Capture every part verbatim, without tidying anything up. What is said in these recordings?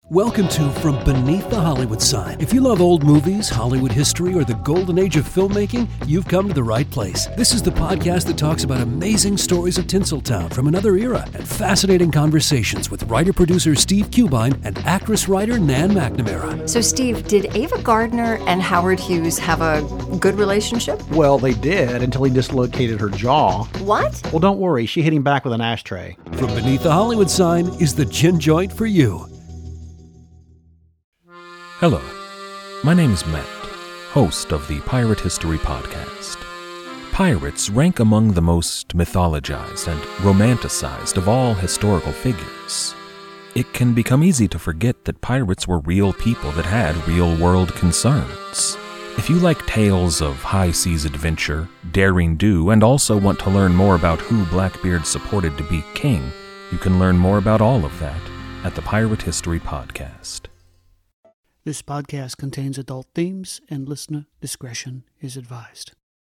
Welcome to From Beneath the Hollywood Sign. If you love old movies, Hollywood history, or the golden age of filmmaking, you've come to the right place. This is the podcast that talks about amazing stories of Tinseltown from another era and fascinating conversations with writer-producer Steve Cubine and actress-writer Nan McNamara. So, Steve, did Ava Gardner and Howard Hughes have a good relationship? Well, they did until he dislocated her jaw. What? Well, don't worry. She hit him back with an ashtray. From Beneath the Hollywood Sign is the gin joint for you. Hello, my name is Matt, host of the Pirate History Podcast. Pirates rank among the most mythologized and romanticized of all historical figures. It can become easy to forget that pirates were real people that had real-world concerns. If you like tales of high-seas adventure, daring do, and also want to learn more about who Blackbeard supported to be king, you can learn more about all of that at the Pirate History Podcast. This podcast contains adult themes, and listener discretion is advised.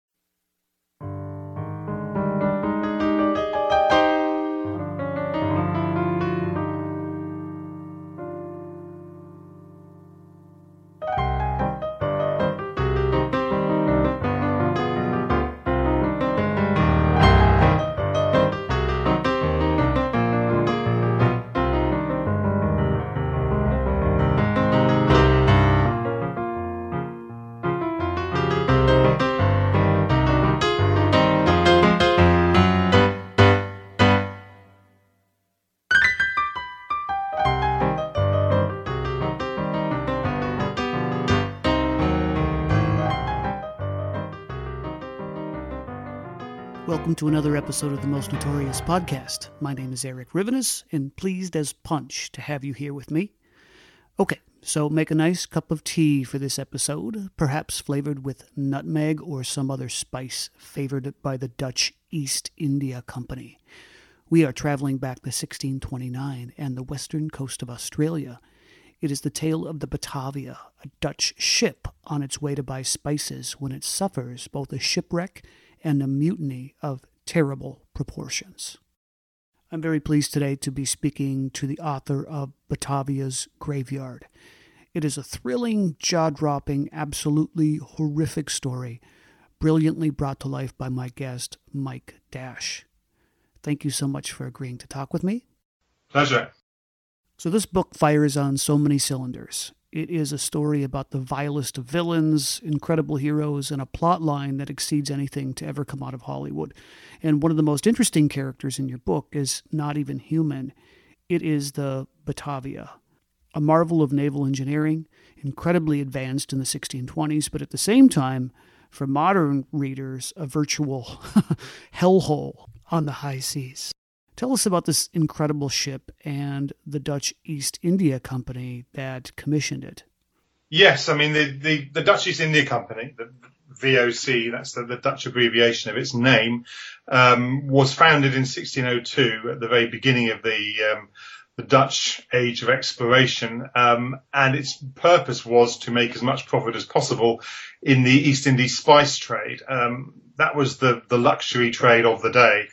Welcome to another episode of the Most Notorious Podcast. My name is Eric Rivenes, and pleased as punch to have you here with me. Okay, so make a nice cup of tea for this episode, perhaps flavored with nutmeg or some other spice favored by the Dutch East India Company. We are traveling back to sixteen twenty-nine and the western coast of Australia. It is the tale of the Batavia, a Dutch ship on its way to buy spices when it suffers both a shipwreck and a mutiny of terrible proportions. I'm very pleased today to be speaking to the author of Batavia's Graveyard. It is a thrilling, jaw-dropping, absolutely horrific story, brilliantly brought to life by my guest, Mike Dash. Thank you so much for agreeing to talk with me. Pleasure. So this book fires on so many cylinders. It is a story about the vilest of villains, incredible heroes, and a plot line that exceeds anything to ever come out of Hollywood. And one of the most interesting characters in your book is not even human. It is the Batavia, a marvel of naval engineering, incredibly advanced in the sixteen twenties, but at the same time, for modern readers, a virtual hellhole on the high seas. Tell us about this incredible ship and the Dutch East India Company that commissioned it. Yes, I mean, the, the, the Dutch East India Company, the V O C, that's the, the Dutch abbreviation of its name, um, was founded in sixteen oh two at the very beginning of the um, the Dutch age of exploration, um, and its purpose was to make as much profit as possible in the East Indies spice trade. Um, that was the, the luxury trade of the day.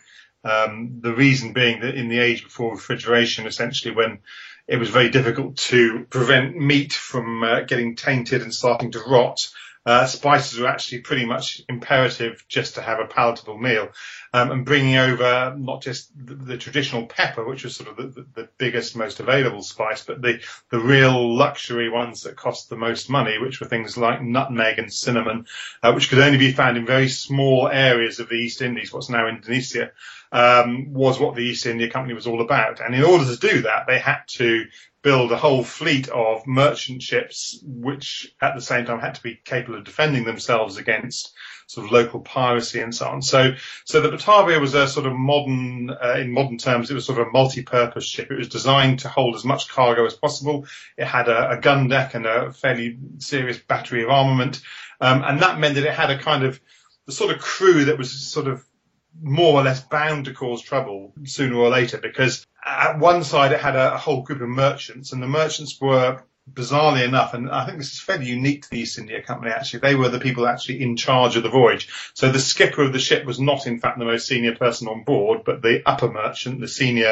Um, the reason being that in the age before refrigeration, essentially when it was very difficult to prevent meat from uh, getting tainted and starting to rot, uh, spices were actually pretty much imperative just to have a palatable meal. Um, and bringing over not just the, the traditional pepper, which was sort of the, the, the biggest, most available spice, but the, the real luxury ones that cost the most money, which were things like nutmeg and cinnamon, uh, which could only be found in very small areas of the East Indies, what's now Indonesia. Um, was what the East India Company was all about. And in order to do that, they had to build a whole fleet of merchant ships, which at the same time had to be capable of defending themselves against sort of local piracy and so on. So, so the Batavia was a sort of modern, uh, in modern terms, it was sort of a multi-purpose ship. It was designed to hold as much cargo as possible. It had a, a gun deck and a fairly serious battery of armament. Um, and that meant that it had a kind of, the sort of crew that was sort of more or less bound to cause trouble sooner or later, because at one side it had a, a whole group of merchants, and the merchants were, bizarrely enough, and I think this is fairly unique to the East India Company actually, they were the people actually in charge of the voyage. So the skipper of the ship was not in fact the most senior person on board, but the upper merchant, the senior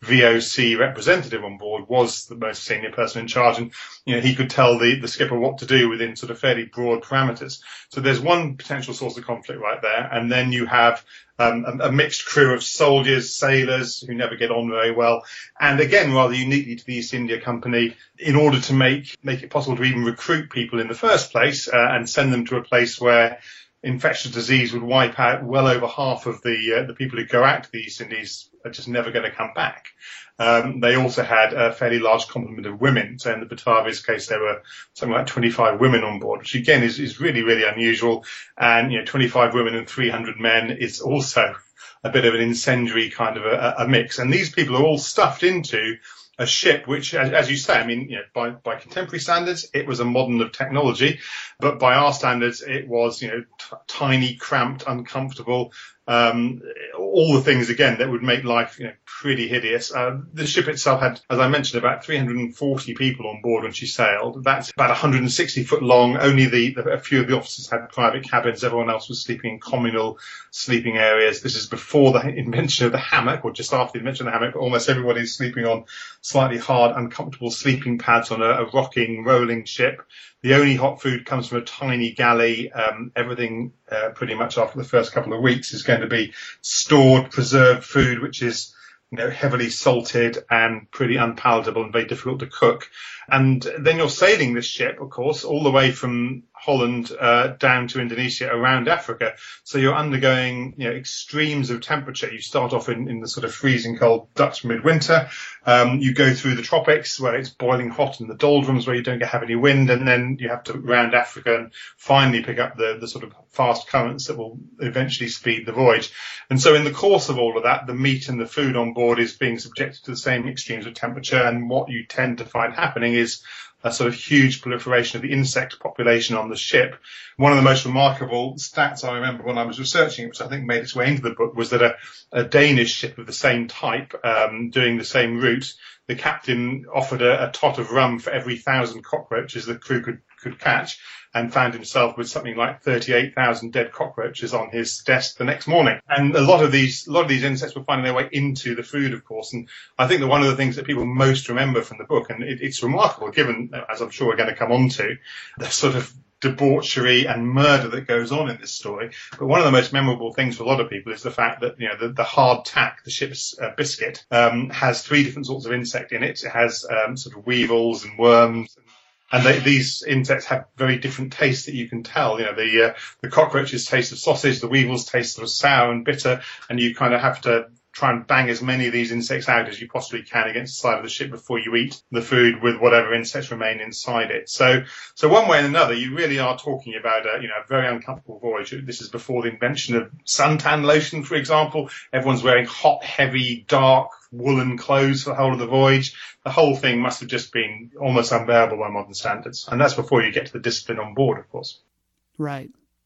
V O C representative on board was the most senior person in charge, and you know he could tell the, the skipper what to do within sort of fairly broad parameters. So there's one potential source of conflict right there, and then you have um, a, a mixed crew of soldiers, sailors who never get on very well, and again, rather uniquely to the East India Company, in order to make make it possible to even recruit people in the first place uh, and send them to a place where infectious disease would wipe out well over half of the uh, the people who go out to the East Indies are just never going to come back. Um, they also had a fairly large complement of women. So in the Batavia's case, there were something like twenty-five women on board, which again is, is really, really unusual. And, you know, twenty-five women and three hundred men is also a bit of an incendiary kind of a, a mix. And these people are all stuffed into a ship which, as, as you say, I mean, you know, by, by contemporary standards, it was a modern of technology, but by our standards, it was, you know, t- tiny, cramped, uncomfortable, um, all the things, again, that would make life, you know, pretty hideous. Uh, the ship itself had, as I mentioned, about three hundred forty people on board when she sailed. That's about one hundred sixty foot long. Only the, the a few of the officers had private cabins. Everyone else was sleeping in communal sleeping areas. This is before the invention of the hammock, or just after the invention of the hammock. But almost everybody's sleeping on slightly hard, uncomfortable sleeping pads on a, a rocking, rolling ship. The only hot food comes from a tiny galley. Um, everything uh, pretty much after the first couple of weeks is going to be stored, preserved food, which is, you know, heavily salted and pretty unpalatable and very difficult to cook. And then you're sailing this ship, of course, all the way from Holland uh, down to Indonesia, around Africa. So you're undergoing, you know, extremes of temperature. You start off in, in the sort of freezing cold Dutch midwinter. Um, you go through the tropics where it's boiling hot in the doldrums where you don't have any wind. And then you have to round Africa and finally pick up the, the sort of fast currents that will eventually speed the voyage. And so in the course of all of that, the meat and the food on board is being subjected to the same extremes of temperature. And what you tend to find happening is a sort of huge proliferation of the insect population on the ship. One of the most remarkable stats I remember when I was researching it, which I think made its way into the book, was that a, a Danish ship of the same type, um, doing the same route, the captain offered a, a tot of rum for every thousand cockroaches the crew could, could catch, and found himself with something like thirty-eight thousand dead cockroaches on his desk the next morning. And a lot of these, a lot of these insects were finding their way into the food, of course. And I think that one of the things that people most remember from the book, and it, it's remarkable given, as I'm sure we're going to come on to, the sort of debauchery and murder that goes on in this story. But one of the most memorable things for a lot of people is the fact that, you know, the, the hard tack, the ship's uh, biscuit, um, has three different sorts of insect in it. It has um, sort of weevils and worms. And they, these insects have very different tastes that you can tell. You know, the uh, the cockroaches taste of sausage, the weevils taste sort of sour and bitter, and you kind of have to try and bang as many of these insects out as you possibly can against the side of the ship before you eat the food with whatever insects remain inside it. So, so one way and another, you really are talking about a, you know, a very uncomfortable voyage. This is before the invention of suntan lotion, for example. Everyone's wearing hot, heavy, dark, woolen clothes for the whole of the voyage. The whole thing must have just been almost unbearable by modern standards. And that's before you get to the discipline on board, of course. Right.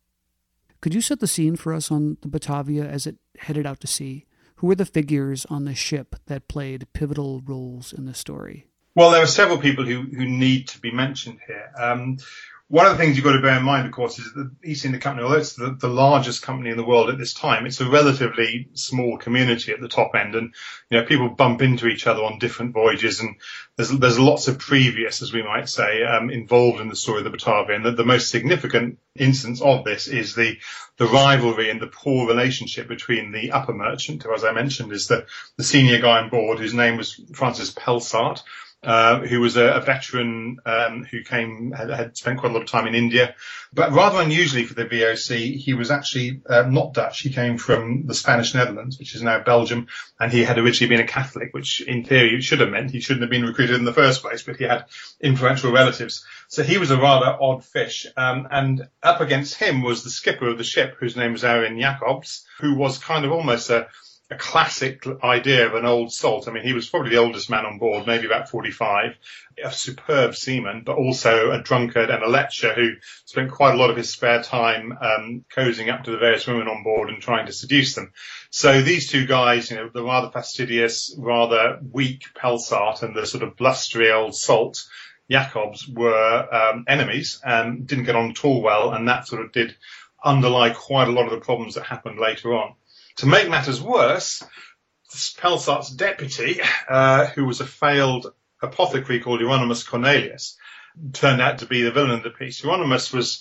Could you set the scene for us on the Batavia as it headed out to sea? Who were the figures on the ship that played pivotal roles in the story? Well, there are several people who, who need to be mentioned here. Um, One of the things you've got to bear in mind, of course, is that the East India Company, although it's the, the largest company in the world at this time, it's a relatively small community at the top end. And, you know, people bump into each other on different voyages. And there's, there's lots of previous, as we might say, um, involved in the story of the Batavia. And the, the most significant instance of this is the, the rivalry and the poor relationship between the upper merchant, who, as I mentioned, is the, the senior guy on board, whose name was Francis Pelsart. Uh, who was a, a veteran um, who came had, had spent quite a lot of time in India, but rather unusually for the V O C, he was actually uh, not Dutch. He came from the Spanish Netherlands, which is now Belgium, and he had originally been a Catholic, which in theory should have meant he shouldn't have been recruited in the first place, but he had influential relatives. So he was a rather odd fish, um, and up against him was the skipper of the ship, whose name was Aaron Jacobs, who was kind of almost a a classic idea of an old salt. I mean, he was probably the oldest man on board, maybe about forty-five, a superb seaman, but also a drunkard and a lecher who spent quite a lot of his spare time um, cozying up to the various women on board and trying to seduce them. So these two guys, you know, the rather fastidious, rather weak Pelsart and the sort of blustery old salt Jacobs were um, enemies and didn't get on at all well, and that sort of did underlie quite a lot of the problems that happened later on. To make matters worse, Pelsart's deputy, uh, who was a failed apothecary called Hieronymus Cornelius, turned out to be the villain of the piece. Hieronymus was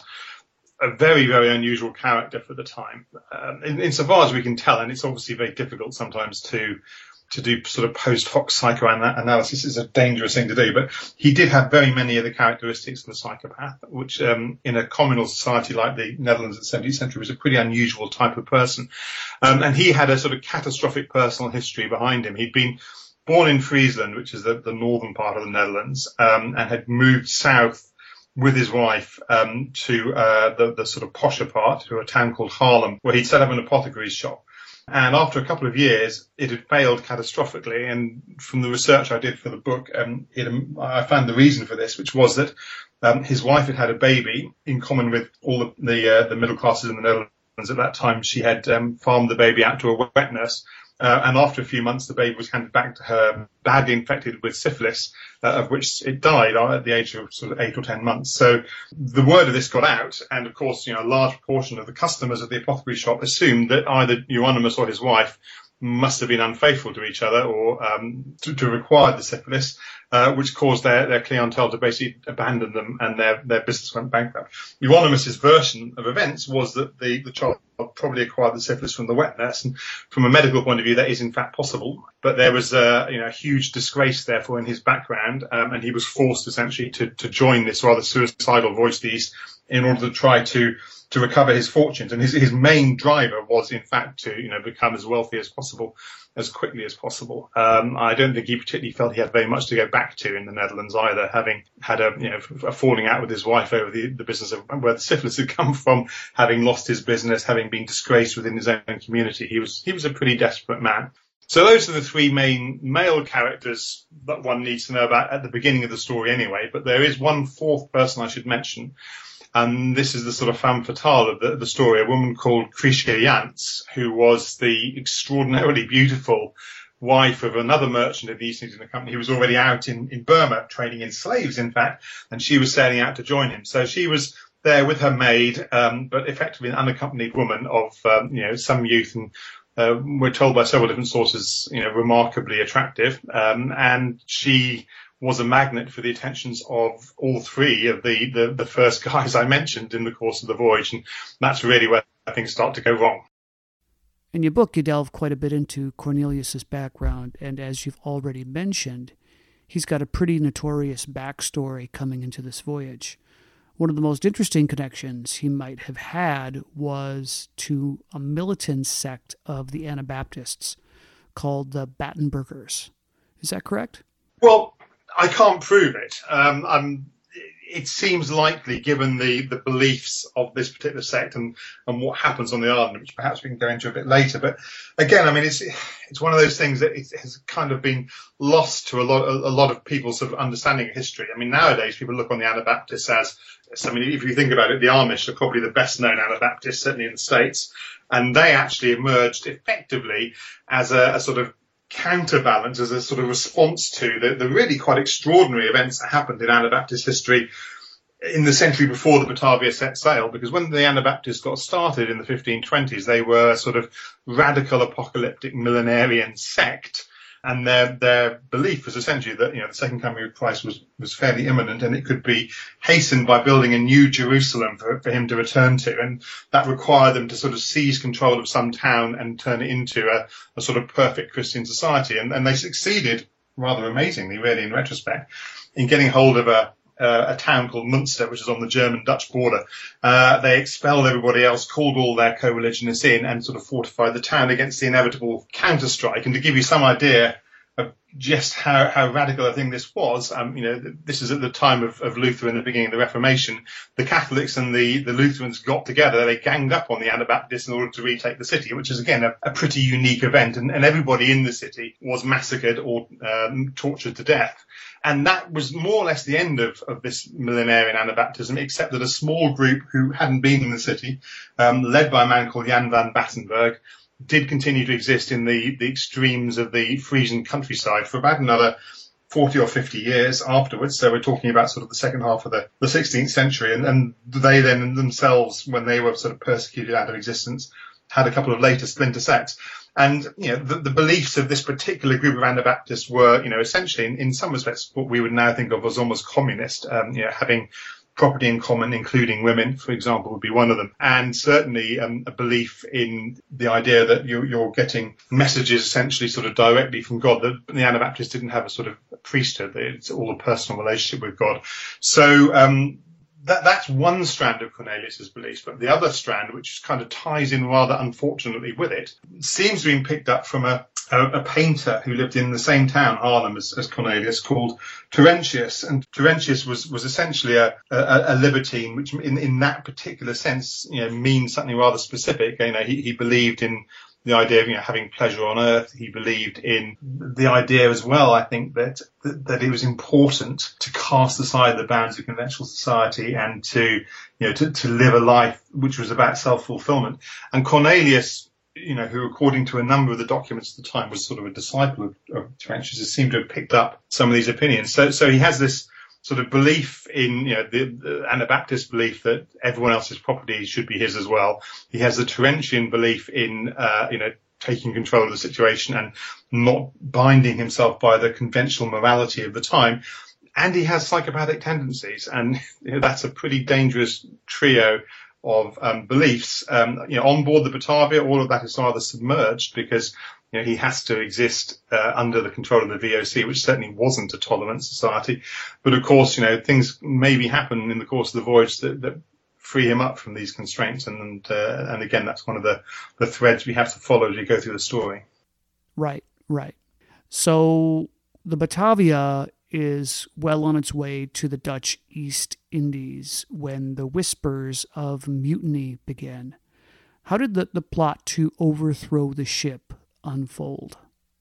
a very, very unusual character for the time, um, in, insofar as we can tell, and it's obviously very difficult sometimes to to do sort of post hoc psychoanalysis. Is a dangerous thing to do, but he did have very many of the characteristics of a psychopath, which um, in a communal society like the Netherlands of the seventeenth century was a pretty unusual type of person. Um, and he had a sort of catastrophic personal history behind him. He'd been born in Friesland, which is the, the northern part of the Netherlands, um, and had moved south with his wife um, to uh, the, the sort of posher part, to a town called Haarlem, where he'd set up an apothecary's shop. And after a couple of years, it had failed catastrophically. And from the research I did for the book, um, it, um, I found the reason for this, which was that um, his wife had had a baby. In common with all the the, uh, the middle classes in the Netherlands at that time, she had um, farmed the baby out to a wet nurse. Uh, and after a few months, the baby was handed back to her, badly infected with syphilis, uh, of which it died at the age of sort of eight or ten months. So the word of this got out, and of course, you know, a large proportion of the customers of the apothecary shop assumed that either Hieronymus or his wife must have been unfaithful to each other, or um, to, to require the syphilis, uh, which caused their, their clientele to basically abandon them, and their, their business went bankrupt. Hieronymus's version of events was that the, the child probably acquired the syphilis from the wet nurse, and from a medical point of view, that is in fact possible. But there was a you know a huge disgrace, therefore, in his background, um, and he was forced essentially to, to join this rather suicidal voice these in order to try to to recover his fortunes. And his, his main driver was, in fact, to, you know, become as wealthy as possible, as quickly as possible. Um, I don't think he particularly felt he had very much to go back to in the Netherlands either, having had a, you know, a falling out with his wife over the, the business of where the syphilis had come from, having lost his business, having been disgraced within his own community. He was, he was a pretty desperate man. So those are the three main male characters that one needs to know about at the beginning of the story anyway. But there is one fourth person I should mention. And this is the sort of femme fatale of the, the story, a woman called Kriesje Jans, who was the extraordinarily beautiful wife of another merchant of the East India Company who was already out in, in Burma, trading in slaves, in fact, and she was sailing out to join him. So she was there with her maid, um, but effectively an unaccompanied woman of, um, you know, some youth, and uh, we're told by several different sources, you know, remarkably attractive. Um, and she was a magnet for the attentions of all three of the, the, the first guys I mentioned in the course of the voyage. And that's really where things start to go wrong. In your book, you delve quite a bit into Cornelius's background, and as you've already mentioned, he's got a pretty notorious backstory coming into this voyage. One of the most interesting connections he might have had was to a militant sect of the Anabaptists called the Battenbergers. Is that correct? Well, I can't prove it. Um, I'm, it seems likely, given the, the beliefs of this particular sect and, and what happens on the island, which perhaps we can go into a bit later. But again, I mean, it's it's one of those things that it has kind of been lost to a lot a lot of people's sort of understanding of history. I mean, nowadays people look on the Anabaptists as, I mean, if you think about it, the Amish are probably the best known Anabaptists, certainly in the States, and they actually emerged effectively as a, a sort of counterbalance, as a sort of response to the, the really quite extraordinary events that happened in Anabaptist history in the century before the Batavia set sail. Because when the Anabaptists got started in the fifteen twenties, they were a sort of radical apocalyptic millenarian sect. And their their belief was essentially that, you know, the second coming of Christ was, was fairly imminent, and it could be hastened by building a new Jerusalem for, for him to return to. And that required them to sort of seize control of some town and turn it into a, a sort of perfect Christian society. And, and they succeeded, rather amazingly, really, in retrospect, in getting hold of a Uh, a town called Munster, which is on the German-Dutch border. Uh, they expelled everybody else, called all their co-religionists in, and sort of fortified the town against the inevitable counter-strike. And to give you some idea of just how, how radical a thing this was, um, you know, this is at the time of, of Luther in the beginning of the Reformation. The Catholics and the, the Lutherans got together. They ganged up on the Anabaptists in order to retake the city, which is, again, a, a pretty unique event. And, and everybody in the city was massacred or um, tortured to death. And that was more or less the end of, of this millenarian Anabaptism, except that a small group who hadn't been in the city, um, led by a man called Jan van Battenberg, did continue to exist in the, the extremes of the Frisian countryside for about another forty or fifty years afterwards. So we're talking about sort of the second half of the, the sixteenth century. And, and they then themselves, when they were sort of persecuted out of existence, had a couple of later splinter sects. And, you know, the, the beliefs of this particular group of Anabaptists were, you know, essentially in, in some respects what we would now think of as almost communist, um, you know, having property in common, including women, for example, would be one of them. And certainly um, a belief in the idea that you're, you're getting messages essentially sort of directly from God. The, the Anabaptists didn't have a sort of priesthood. It's all a personal relationship with God. So um, that, that's one strand of Cornelius's beliefs. But the other strand, which kind of ties in rather unfortunately with it, seems to have been picked up from a A, a painter who lived in the same town, Haarlem, as, as Cornelius, called Terentius. And Terentius was, was essentially a, a, a libertine, which in, in that particular sense, you know, means something rather specific. You know, he, he believed in the idea of, you know, having pleasure on earth. He believed in the idea as well, I think, that, that, that it was important to cast aside the bounds of conventional society and to, you know, to, to live a life which was about self-fulfillment. And Cornelius, you know, who according to a number of the documents at the time was sort of a disciple of, of Terentius, seemed to have picked up some of these opinions. So, so he has this sort of belief in, you know, the, the Anabaptist belief that everyone else's property should be his as well. He has the Terentian belief in, uh, you know, taking control of the situation and not binding himself by the conventional morality of the time. And he has psychopathic tendencies, and you know, that's a pretty dangerous trio of um, beliefs. Um, you know, on board the Batavia, all of that is rather submerged because, you know, he has to exist uh, under the control of the V O C, which certainly wasn't a tolerant society. But of course, you know, things maybe happen in the course of the voyage that, that free him up from these constraints. And and, uh, and again, that's one of the, the threads we have to follow as we go through the story. Right, right. So the Batavia is well on its way to the Dutch East Indies when the whispers of mutiny began. How did the, the plot to overthrow the ship unfold?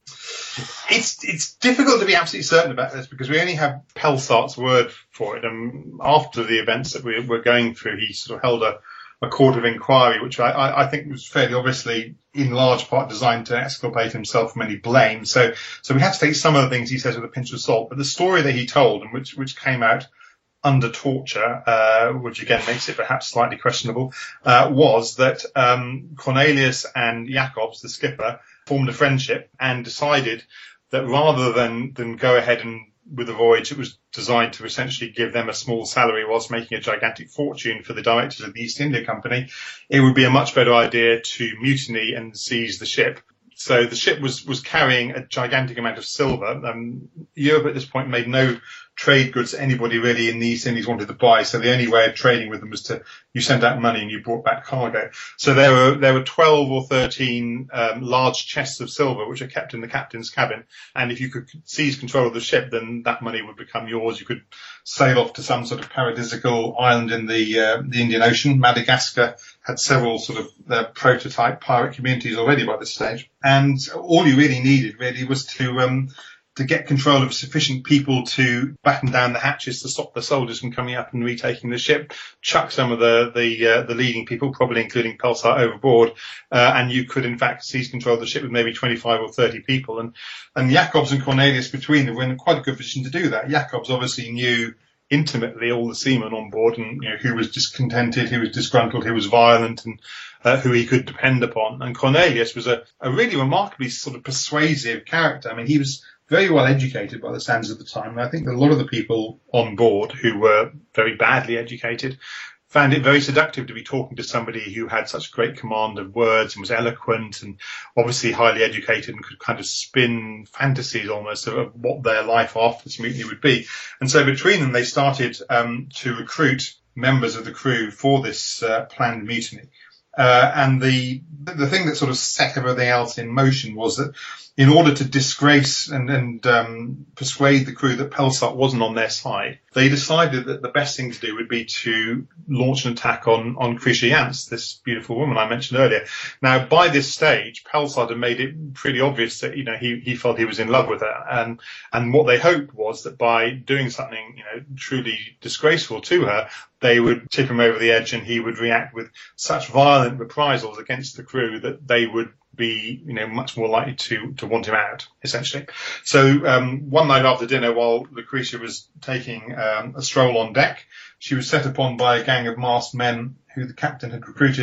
It's it's difficult to be absolutely certain about this because we only have Pelsart's word for it. And after the events that we we're going through, he sort of held a, a court of inquiry, which I, I, I think was fairly obviously in large part designed to exculpate himself from any blame. So so we have to take some of the things he says with a pinch of salt. But the story that he told, and which which came out under torture, uh, which again makes it perhaps slightly questionable, uh, was that um, Cornelius and Jacobs, the skipper, formed a friendship and decided that rather than, than go ahead and with the voyage, it was designed to essentially give them a small salary whilst making a gigantic fortune for the directors of the East India Company. It would be a much better idea to mutiny and seize the ship. So the ship was, was carrying a gigantic amount of silver. Um, Europe at this point made no trade goods that anybody really in the East Indies wanted to buy. So the only way of trading with them was to, you sent out money and you brought back cargo. So there were, there were twelve or thirteen, um, large chests of silver, which are kept in the captain's cabin. And if you could seize control of the ship, then that money would become yours. You could sail off to some sort of paradisical island in the, uh, the Indian Ocean. Madagascar had several sort of uh, prototype pirate communities already by this stage. And all you really needed really was to, um, to get control of sufficient people to batten down the hatches to stop the soldiers from coming up and retaking the ship, chuck some of the the, uh, the leading people, probably including Pelsart, overboard, uh, and you could in fact seize control of the ship with maybe twenty-five or thirty people. And and Jacobs and Cornelius between them were in quite a good position to do that. Jacobs obviously knew intimately all the seamen on board, and you know who was discontented, who was disgruntled, who was violent, and uh, who he could depend upon. And Cornelius was a, a really remarkably sort of persuasive character. I mean, he was very well educated by the standards of the time. And I think that a lot of the people on board who were very badly educated found it very seductive to be talking to somebody who had such great command of words and was eloquent and obviously highly educated and could kind of spin fantasies almost of, of what their life after this mutiny would be. And so between them, they started um, to recruit members of the crew for this uh, planned mutiny. Uh, and the the thing that sort of set everything else in motion was that in order to disgrace and, and um, persuade the crew that Pelsart wasn't on their side, they decided that the best thing to do would be to launch an attack on, on Krisha Jans, this beautiful woman I mentioned earlier. Now, by this stage, Pelsart had made it pretty obvious that, you know, he, he felt he was in love with her. And, and what they hoped was that by doing something, you know, truly disgraceful to her, they would tip him over the edge and he would react with such violent reprisals against the crew that they would be, you know, much more likely to, to want him out, essentially. So, um, one night after dinner, while Lucretia was taking, um, a stroll on deck, she was set upon by a gang of masked men who the captain had recruited,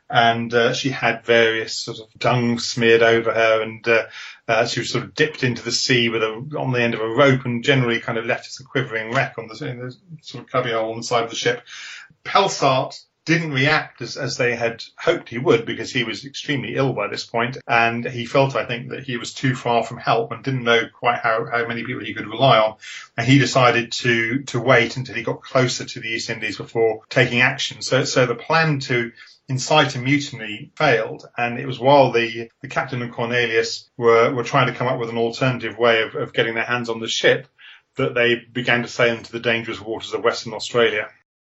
and uh, she had various sort of dung smeared over her, and uh, uh, she was sort of dipped into the sea with a on the end of a rope, and generally kind of left as a quivering wreck on the, in the sort of cubbyhole on the side of the ship. Pelsart didn't react as, as they had hoped he would, because he was extremely ill by this point, and he felt, I think, that he was too far from help and didn't know quite how, how many people he could rely on. And he decided to to wait until he got closer to the East Indies before taking action. So, so the plan to incite a mutiny failed, and it was while the, the captain and Cornelius were, were trying to come up with an alternative way of, of getting their hands on the ship that they began to sail into the dangerous waters of Western Australia.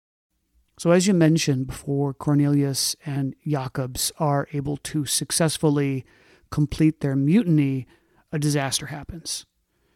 So as you mentioned before, Cornelius and Jacobs are able to successfully complete their mutiny, a disaster happens.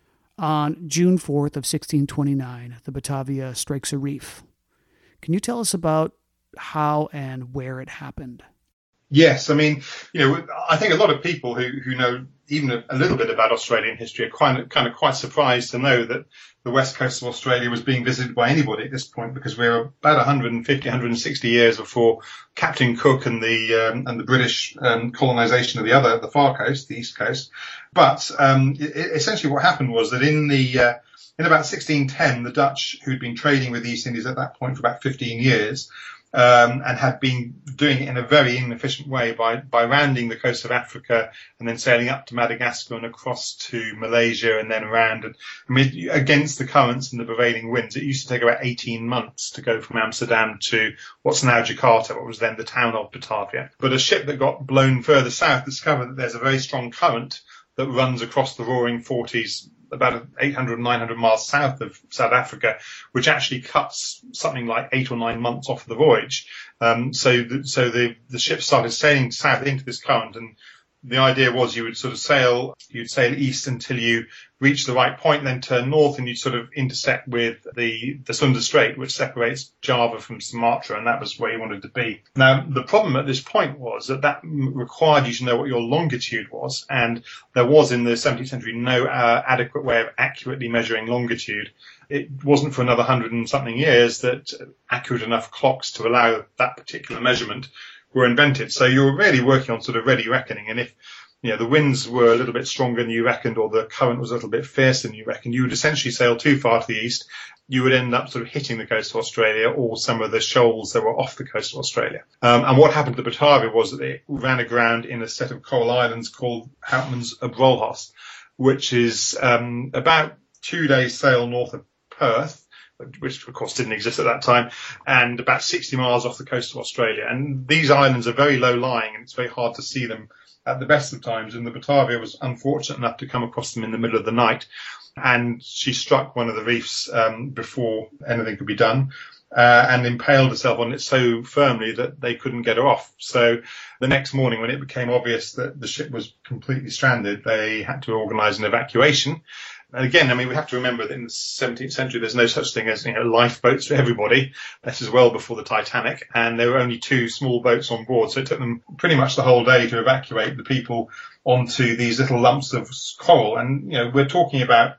On June fourth of sixteen twenty-nine, the Batavia strikes a reef. Can you tell us about how and where it happened? Yes, I mean, you know, I think a lot of people who, who know even a, a little bit about Australian history are kind of, kind of quite surprised to know that the west coast of Australia was being visited by anybody at this point, because we're about one hundred fifty, one hundred sixty years before Captain Cook and the um, and the British um, colonisation of the other, the far coast, the east coast. But um, it, essentially what happened was that in the uh, in about sixteen ten, the Dutch, who'd been trading with the East Indies at that point for about fifteen years, Um, and had been doing it in a very inefficient way by, by rounding the coast of Africa and then sailing up to Madagascar and across to Malaysia and then around. And, I mean, against the currents and the prevailing winds, it used to take about eighteen months to go from Amsterdam to what's now Jakarta, what was then the town of Batavia. But a ship that got blown further south discovered that there's a very strong current that runs across the Roaring Forties about eight hundred, nine hundred miles south of South Africa, which actually cuts something like eight or nine months off the voyage. Um, so the, so the, the ship started sailing south into this current, and the idea was you would sort of sail, you'd sail east until you reach the right point, then turn north, and you'd sort of intersect with the, the Sunda Strait, which separates Java from Sumatra, and that was where you wanted to be. Now, the problem at this point was that that required you to know what your longitude was, and there was in the seventeenth century no uh, adequate way of accurately measuring longitude. It wasn't for another hundred and something years that accurate enough clocks to allow that particular measurement were invented. So you were really working on sort of ready reckoning. And if, you know, the winds were a little bit stronger than you reckoned, or the current was a little bit fiercer than you reckoned, you would essentially sail too far to the east. You would end up sort of hitting the coast of Australia or some of the shoals that were off the coast of Australia. Um, and what happened to Batavia was that it ran aground in a set of coral islands called Houtman's Abrolhos, which is um, about two days sail north of Perth, which of course didn't exist at that time, and about sixty miles off the coast of Australia. And these islands are very low lying, and it's very hard to see them at the best of times. And the Batavia was unfortunate enough to come across them in the middle of the night, and she struck one of the reefs um, before anything could be done, uh, and impaled herself on it so firmly that they couldn't get her off. So the next morning, when it became obvious that the ship was completely stranded, they had to organise an evacuation. And again, I mean, we have to remember that in the seventeenth century, there's no such thing as, you know, lifeboats for everybody. This is well before the Titanic, and there were only two small boats on board. So it took them pretty much the whole day to evacuate the people onto these little lumps of coral. And, you know, we're talking about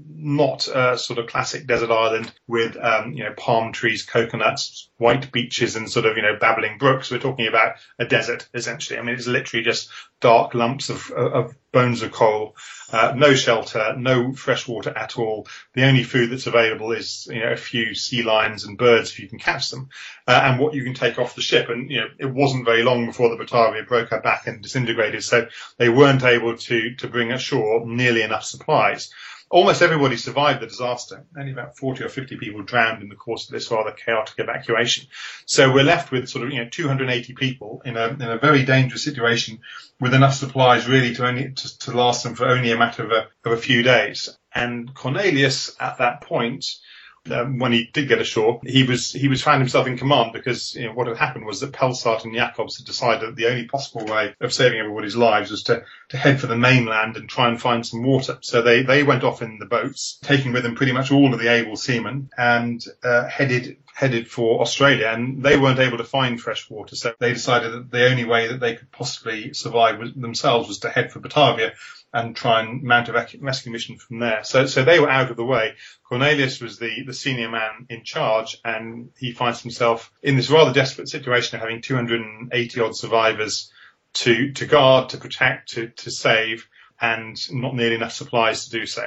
not a sort of classic desert island with, um, you know, palm trees, coconuts, white beaches and sort of, you know, babbling brooks. We're talking about a desert, essentially. I mean, it's literally just dark lumps of, of bones of coral, uh, no shelter, no fresh water at all. The only food that's available is, you know, a few sea lions and birds if you can catch them, uh, and what you can take off the ship. And, you know, it wasn't very long before the Batavia broke her back and disintegrated. So they weren't able to, to bring ashore nearly enough supplies. Almost everybody survived the disaster. Only about forty or fifty people drowned in the course of this rather chaotic evacuation. So we're left with sort of, you know, two hundred eighty people in a, in a very dangerous situation with enough supplies really to only, to, to last them for only a matter of a, of a few days. And Cornelius at that point, Um, when he did get ashore, he was he was found himself in command, because, you know, what had happened was that Pelsart and Jacobs had decided that the only possible way of saving everybody's lives was to, to head for the mainland and try and find some water. So they, they went off in the boats, taking with them pretty much all of the able seamen, and uh, headed headed for Australia. And they weren't able to find fresh water, so they decided that the only way that they could possibly survive was, themselves was to head for Batavia and try and mount a rec- rescue mission from there. So, so they were out of the way. Cornelius was the, the senior man in charge, and he finds himself in this rather desperate situation of having two hundred eighty odd survivors to, to guard, to protect, to, to save, and not nearly enough supplies to do so.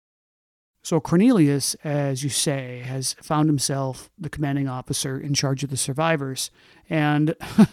So Cornelius, as you say, has found himself the commanding officer in charge of the survivors. And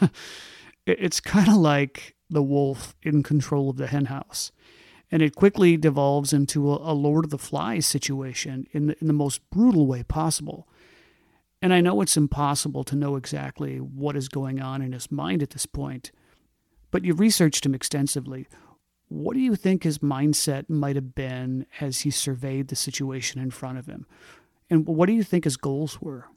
it's kind of like the wolf in control of the henhouse. And it quickly devolves into a, a Lord of the Flies situation in the, in the most brutal way possible. And I know it's impossible to know exactly what is going on in his mind at this point, but you've researched him extensively. What do you think his mindset might have been as he surveyed the situation in front of him? And what do you think his goals were?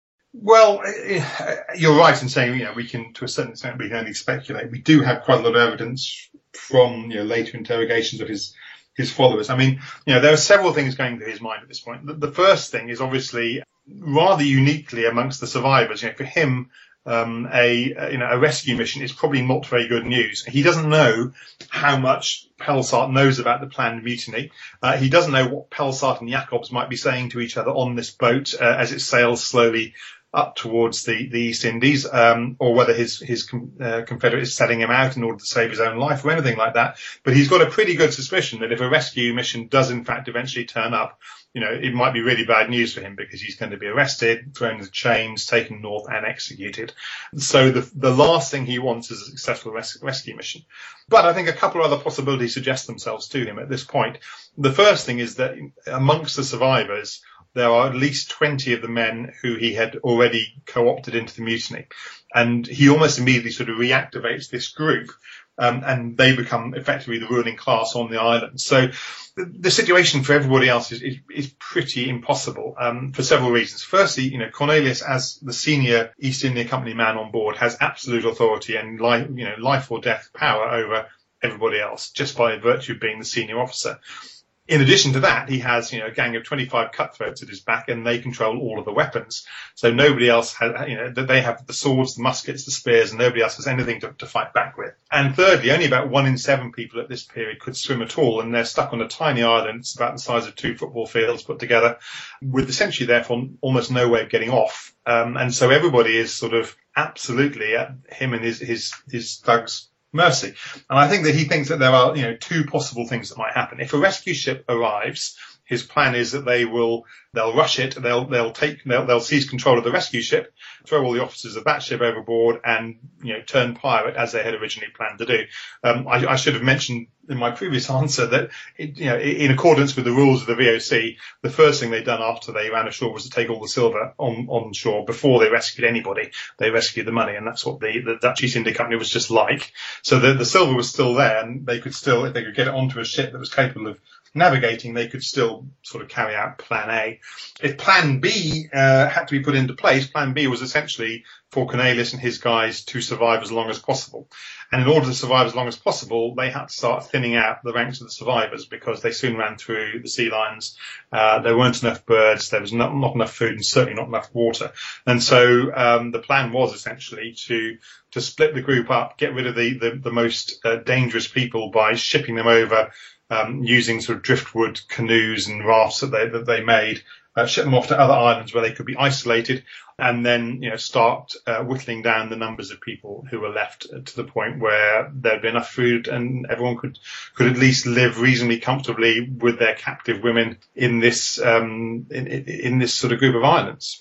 Well, you're right in saying, you know, we can, to a certain extent, we can only speculate. We do have quite a lot of evidence from, you know, later interrogations of his, his followers. I mean, you know, there are several things going through his mind at this point. The, the first thing is obviously rather uniquely amongst the survivors. You know, for him, Um, a, a you know a rescue mission is probably not very good news. He doesn't know how much Pelsart knows about the planned mutiny. Uh, he doesn't know what Pelsart and Jacobs might be saying to each other on this boat uh, as it sails slowly up towards the, the East Indies, um, or whether his his uh, confederate is setting him out in order to save his own life or anything like that. But he's got a pretty good suspicion that if a rescue mission does in fact eventually turn up, you know, it might be really bad news for him because he's going to be arrested, thrown into chains, taken north and executed. So the the last thing he wants is a successful res- rescue mission. But I think a couple of other possibilities suggest themselves to him at this point. The first thing is that amongst the survivors, there are at least twenty of the men who he had already co-opted into the mutiny. And he almost immediately sort of reactivates this group, um, and they become effectively the ruling class on the island. So the, the situation for everybody else is, is, is pretty impossible, um, for several reasons. Firstly, you know, Cornelius, as the senior East India Company man on board, has absolute authority and life, you know, life or death power over everybody else just by virtue of being the senior officer. In addition to that, he has, you know, a gang of twenty-five cutthroats at his back, and they control all of the weapons. So nobody else has, you know, they have the swords, the muskets, the spears, and nobody else has anything to, to fight back with. And thirdly, only about one in seven people at this period could swim at all, and they're stuck on a tiny island. It's about the size of two football fields put together, with essentially therefore almost no way of getting off. Um, and so everybody is sort of absolutely at him and his his his thugs' mercy. And I think that he thinks that there are, you know, two possible things that might happen. If a rescue ship arrives, his plan is that they will, they'll rush it, they'll, they'll take, they'll, they'll seize control of the rescue ship, throw all the officers of that ship overboard and, you know, turn pirate as they had originally planned to do. Um, I, I should have mentioned in my previous answer that, it, you know, in accordance with the rules of the V O C, the first thing they'd done after they ran ashore was to take all the silver on, on shore before they rescued anybody. They rescued the money, and that's what the, the Dutch East India Company was just like. So the, the silver was still there, and they could still, if they could get it onto a ship that was capable of navigating, they could still sort of carry out plan A. If plan B uh, had to be put into place, plan B was essentially for Cornelius and his guys to survive as long as possible. And in order to survive as long as possible, they had to start thinning out the ranks of the survivors because they soon ran through the sea lions. Uh, there weren't enough birds, there was not, not enough food, and certainly not enough water. And so um, the plan was essentially to to split the group up, get rid of the, the, the most uh, dangerous people by shipping them over, Um, using sort of driftwood canoes and rafts that they that they made, uh, ship them off to other islands where they could be isolated, and then, you know, start uh, whittling down the numbers of people who were left to the point where there'd be enough food and everyone could could at least live reasonably comfortably with their captive women in this um, in, in this sort of group of islands.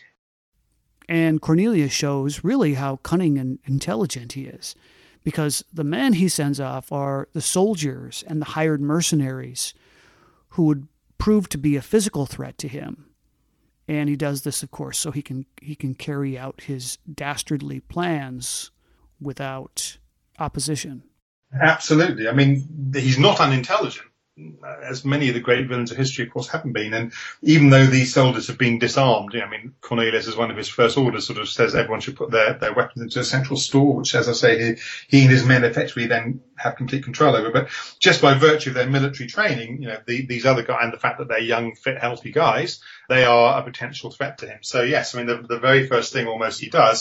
And Cornelius shows really how cunning and intelligent he is, because the men he sends off are the soldiers and the hired mercenaries who would prove to be a physical threat to him. And he does this, of course, so he can he can carry out his dastardly plans without opposition. Absolutely. I mean, he's not unintelligent, as many of the great villains of history, of course, haven't been. And even though these soldiers have been disarmed, you know, I mean, Cornelius, as one of his first orders, sort of says everyone should put their, their weapons into a central store, which, as I say, he, he and his men effectively then have complete control over. But just by virtue of their military training, you know, the, these other guys, and the fact that they're young, fit, healthy guys, they are a potential threat to him. So, yes, I mean, the, the very first thing almost he does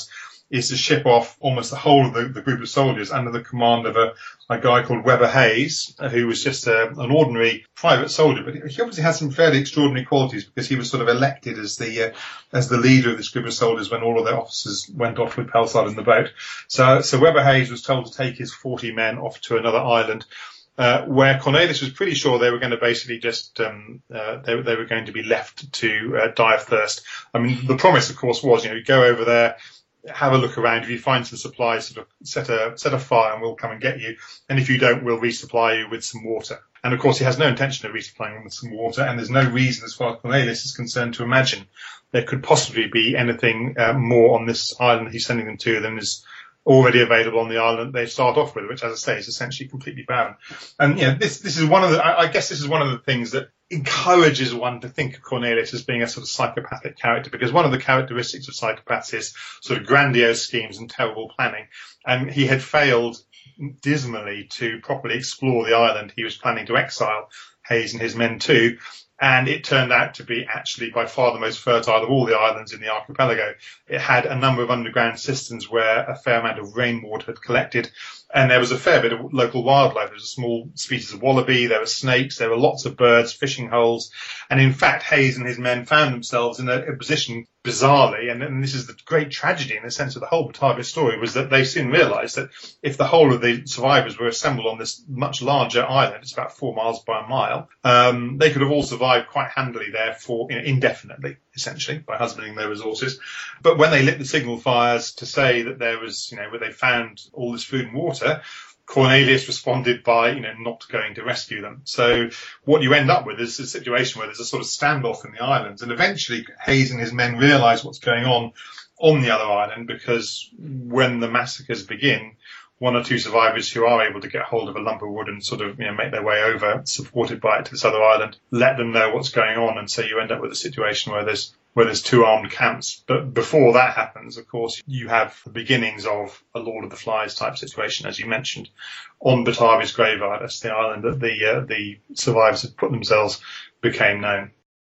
is to ship off almost the whole of the, the group of soldiers under the command of a, a guy called Weber Hayes, who was just a, an ordinary private soldier, but he obviously had some fairly extraordinary qualities because he was sort of elected as the uh, as the leader of this group of soldiers when all of their officers went off with Pelsard in the boat. So, so Weber Hayes was told to take his forty men off to another island, Uh, where Cornelius was pretty sure they were going to basically just, um, uh, they, they were going to be left to uh, die of thirst. I mean, the promise, of course, was, you know, you go over there, have a look around. If you find some supplies, sort of set a, set a fire and we'll come and get you. And if you don't, we'll resupply you with some water. And of course, he has no intention of resupplying them with some water. And there's no reason, as far as Cornelius is concerned, to imagine there could possibly be anything uh, more on this island he's sending them to than is already available on the island they start off with, which, as I say, is essentially completely barren. And, you know, this, this is one of the, I, I guess this is one of the things that encourages one to think of Cornelius as being a sort of psychopathic character, because one of the characteristics of psychopaths is sort of grandiose schemes and terrible planning. And he had failed dismally to properly explore the island he was planning to exile Hayes and his men to. And it turned out to be actually by far the most fertile of all the islands in the archipelago. It had a number of underground cisterns where a fair amount of rainwater had collected. And there was a fair bit of local wildlife. There was a small species of wallaby, there were snakes, there were lots of birds, fishing holes. And in fact, Hayes and his men found themselves in a, a position, bizarrely, and, and this is the great tragedy in the sense of the whole Batavia story, was that they soon realised that if the whole of the survivors were assembled on this much larger island, it's about four miles by a mile, um, they could have all survived quite handily there for, you know, indefinitely, essentially, by husbanding their resources. But when they lit the signal fires to say that there was, you know, where they found all this food and water, Cornelius responded by, you know, not going to rescue them. So what you end up with is a situation where there's a sort of standoff in the islands, and eventually Hayes and his men realise what's going on on the other island, because when the massacres begin, one or two survivors who are able to get hold of a lump of wood and sort of, you know, make their way over, supported by it, to this other island, let them know what's going on, and so you end up with a situation where there's where there's two armed camps. But before that happens, of course, you have the beginnings of a Lord of the Flies type situation, as you mentioned, on Batavia's Graveyard. That's the island that the uh, the survivors had put themselves, became known.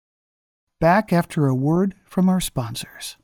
Back after a word from our sponsors.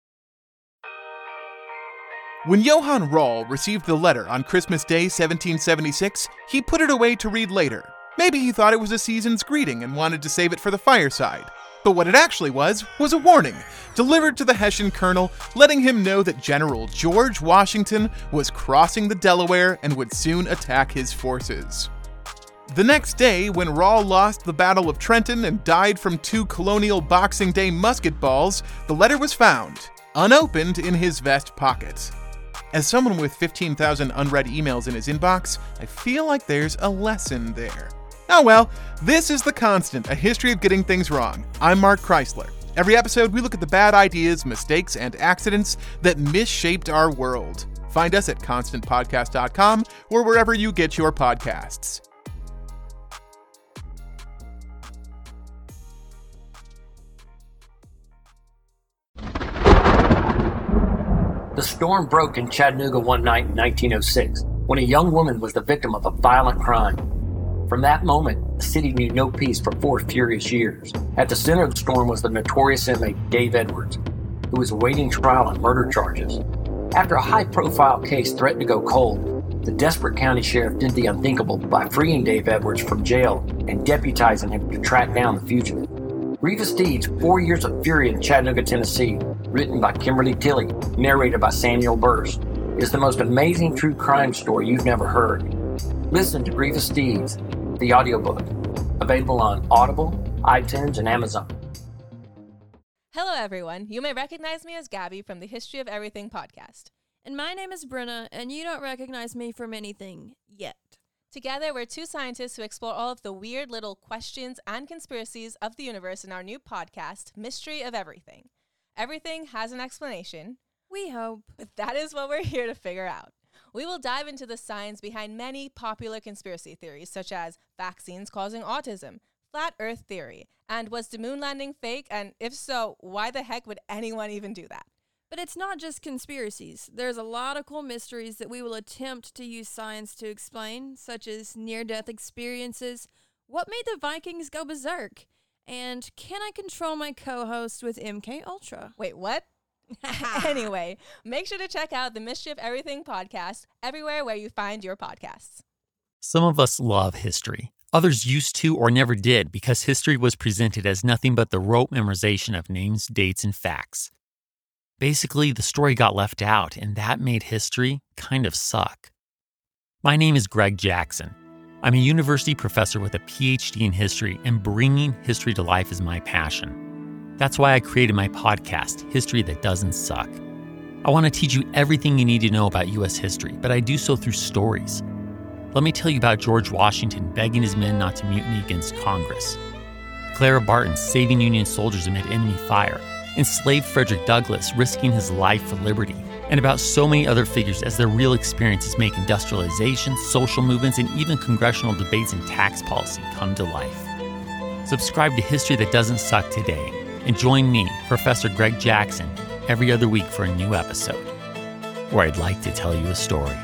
When Johann Rall received the letter on Christmas Day seventeen seventy-six, he put it away to read later. Maybe he thought it was a season's greeting and wanted to save it for the fireside. But what it actually was, was a warning, delivered to the Hessian colonel, letting him know that General George Washington was crossing the Delaware and would soon attack his forces. The next day, when Rall lost the Battle of Trenton and died from two colonial Boxing Day musket balls, the letter was found, unopened, in his vest pocket. As someone with fifteen thousand unread emails in his inbox, I feel like there's a lesson there. Oh well, this is The Constant, a history of getting things wrong. I'm Mark Chrysler. Every episode, we look at the bad ideas, mistakes, and accidents that misshaped our world. Find us at constant podcast dot com or wherever you get your podcasts. The storm broke in Chattanooga one night in nineteen oh six, when a young woman was the victim of a violent crime. From that moment, the city knew no peace for four furious years. At the center of the storm was the notorious inmate Dave Edwards, who was awaiting trial on murder charges. After a high-profile case threatened to go cold, the desperate county sheriff did the unthinkable by freeing Dave Edwards from jail and deputizing him to track down the fugitive. Grievous Deeds, Four Years of Fury in Chattanooga, Tennessee, written by Kimberly Tilley, narrated by Samuel Burst, is the most amazing true crime story you've never heard. Listen to Grievous Deeds, the audiobook, available on Audible, iTunes, and Amazon. Hello, everyone. You may recognize me as Gabby from the History of Everything podcast. And my name is Brenna, and you don't recognize me from anything yet. Together, we're two scientists who explore all of the weird little questions and conspiracies of the universe in our new podcast, Mystery of Everything. Everything has an explanation. We hope. But that is what we're here to figure out. We will dive into the science behind many popular conspiracy theories, such as vaccines causing autism, flat earth theory, and was the moon landing fake? And if so, why the heck would anyone even do that? But it's not just conspiracies. There's a lot of cool mysteries that we will attempt to use science to explain, such as near-death experiences, what made the Vikings go berserk, and can I control my co-host with M K Ultra? Wait, what? Anyway, make sure to check out the Mischief Everything podcast everywhere where you find your podcasts. Some of us love history. Others used to or never did because history was presented as nothing but the rote memorization of names, dates, and facts. Basically, the story got left out, and that made history kind of suck. My name is Greg Jackson. I'm a university professor with a P H D in history, and bringing history to life is my passion. That's why I created my podcast, History That Doesn't Suck. I want to teach you everything you need to know about U S history, but I do so through stories. Let me tell you about George Washington begging his men not to mutiny against Congress, Clara Barton saving Union soldiers amid enemy fire, enslaved Frederick Douglass risking his life for liberty, and about so many other figures as their real experiences make industrialization, social movements, and even congressional debates and tax policy come to life. Subscribe to History That Doesn't Suck today, and join me, Professor Greg Jackson, every other week for a new episode, where I'd like to tell you a story.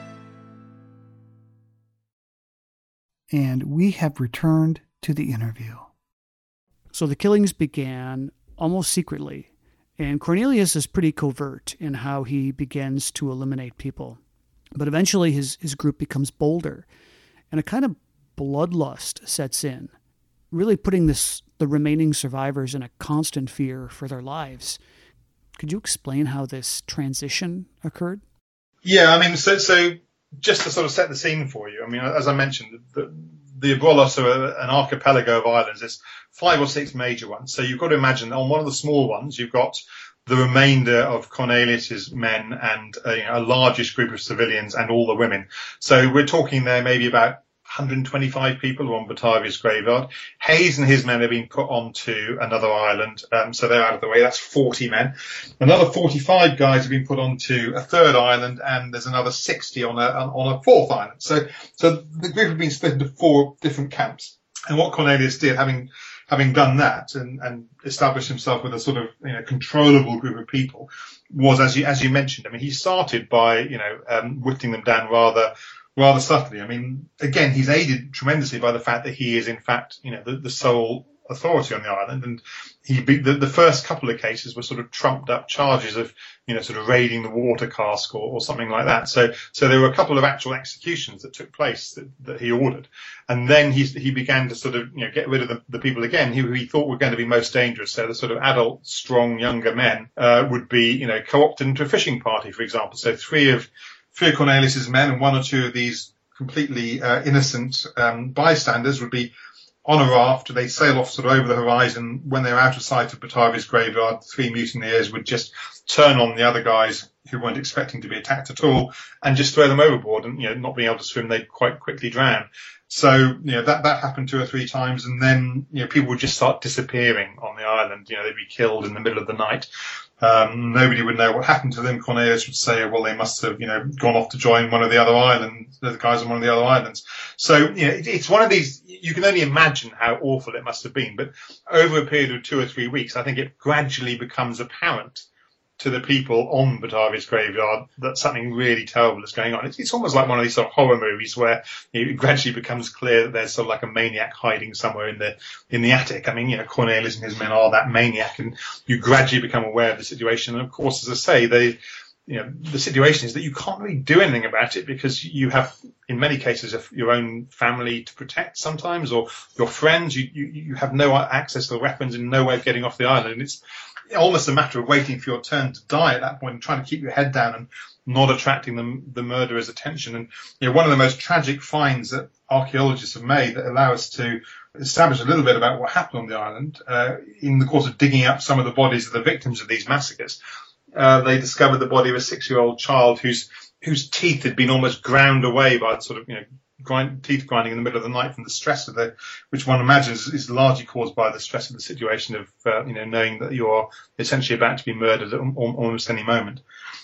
And we have returned to the interview. So the killings began almost secretly, and Cornelius is pretty covert in how he begins to eliminate people. But eventually his, his group becomes bolder, and a kind of bloodlust sets in, really putting this the remaining survivors in a constant fear for their lives. Could you explain how this transition occurred? Yeah, I mean, so so just to sort of set the scene for you, I mean, as I mentioned, the, the Abrolhos are an archipelago of islands. There's five or six major ones. So you've got to imagine on one of the small ones, you've got the remainder of Cornelius's men and uh, you know, a largest group of civilians and all the women. So we're talking there maybe about one hundred twenty-five people on Batavia's graveyard. Hayes and his men have been put onto another island, um, so they're out of the way. That's forty men. Another forty-five guys have been put onto a third island, and there's another sixty on a on a fourth island. So, so the group have been split into four different camps. And what Cornelius did, having having done that and, and established himself with a sort of you know controllable group of people, was as you as you mentioned. I mean, he started by you know um, whittling them down rather. Rather subtly. I mean, again, he's aided tremendously by the fact that he is, in fact, you know, the, the sole authority on the island. And he, the, the first couple of cases were sort of trumped up charges of, you know, sort of raiding the water cask or, or something like that. So, so there were a couple of actual executions that took place that, that he ordered. And then he, he began to sort of, you know, get rid of the, the people again who he thought were going to be most dangerous. So the sort of adult, strong, younger men, uh, would be, you know, co-opted into a fishing party, for example. So three of, Three of Cornelius's men and one or two of these completely uh, innocent um, bystanders would be on a raft. They sail off sort of over the horizon. When they're out of sight of Batavia's graveyard, the three mutineers would just turn on the other guys who weren't expecting to be attacked at all and just throw them overboard. And, you know, not being able to swim, they'd quite quickly drown. So, you know, that, that happened two or three times. And then, you know, people would just start disappearing on the island. You know, they'd be killed in the middle of the night. Um, nobody would know what happened to them. Cornelius would say, well, they must have, you know, gone off to join one of the other islands, the guys on one of the other islands. So, you know, it, it's one of these, you can only imagine how awful it must have been. But over a period of two or three weeks, I think it gradually becomes apparent to the people on Batavia's graveyard that something really terrible is going on. It's, it's almost like one of these sort of horror movies where you know, it gradually becomes clear that there's sort of like a maniac hiding somewhere in the in the attic. I mean, you know, Cornelius and his men are that maniac, and you gradually become aware of the situation. And of course, as I say, they, you know, the situation is that you can't really do anything about it because you have, in many cases, your own family to protect sometimes, or your friends. You you, you have no access to the weapons and no way of getting off the island. And it's almost a matter of waiting for your turn to die at that point and trying to keep your head down and not attracting the, the murderer's attention. And you know, one of the most tragic finds that archaeologists have made that allow us to establish a little bit about what happened on the island, uh, in the course of digging up some of the bodies of the victims of these massacres, uh, they discovered the body of a six-year-old child whose whose teeth had been almost ground away by sort of, you know, grind, teeth grinding in the middle of the night from the stress of the, which one imagines is largely caused by the stress of the situation of, uh, you know, knowing that you're essentially about to be murdered at almost any moment.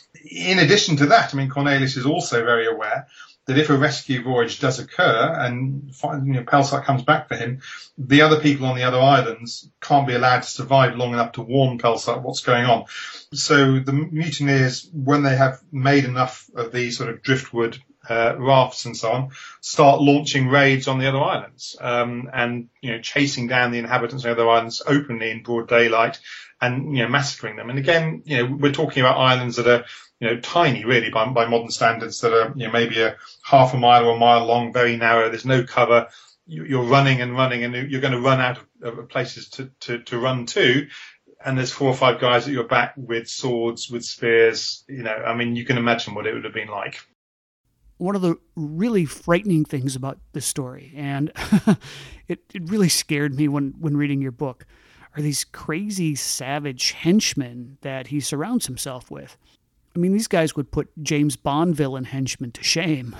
In addition to that, I mean, Cornelius is also very aware that if a rescue voyage does occur and you know, Pelsart comes back for him, the other people on the other islands can't be allowed to survive long enough to warn Pelsart what's going on. So the mutineers, when they have made enough of these sort of driftwood uh, rafts and so on, start launching raids on the other islands, um, and you know chasing down the inhabitants of the other islands openly in broad daylight, and, you know, massacring them. And again, you know, we're talking about islands that are, you know, tiny really by, by modern standards, that are, you know, maybe a half a mile or a mile long, very narrow. There's no cover. You're running and running, and you're going to run out of, of places to, to, to run to. And there's four or five guys at your back with swords, with spears. You know, I mean, you can imagine what it would have been like. One of the really frightening things about this story, and it, it really scared me when, when reading your book, are these crazy, savage henchmen that he surrounds himself with. I mean, these guys would put James Bond villain henchmen to shame.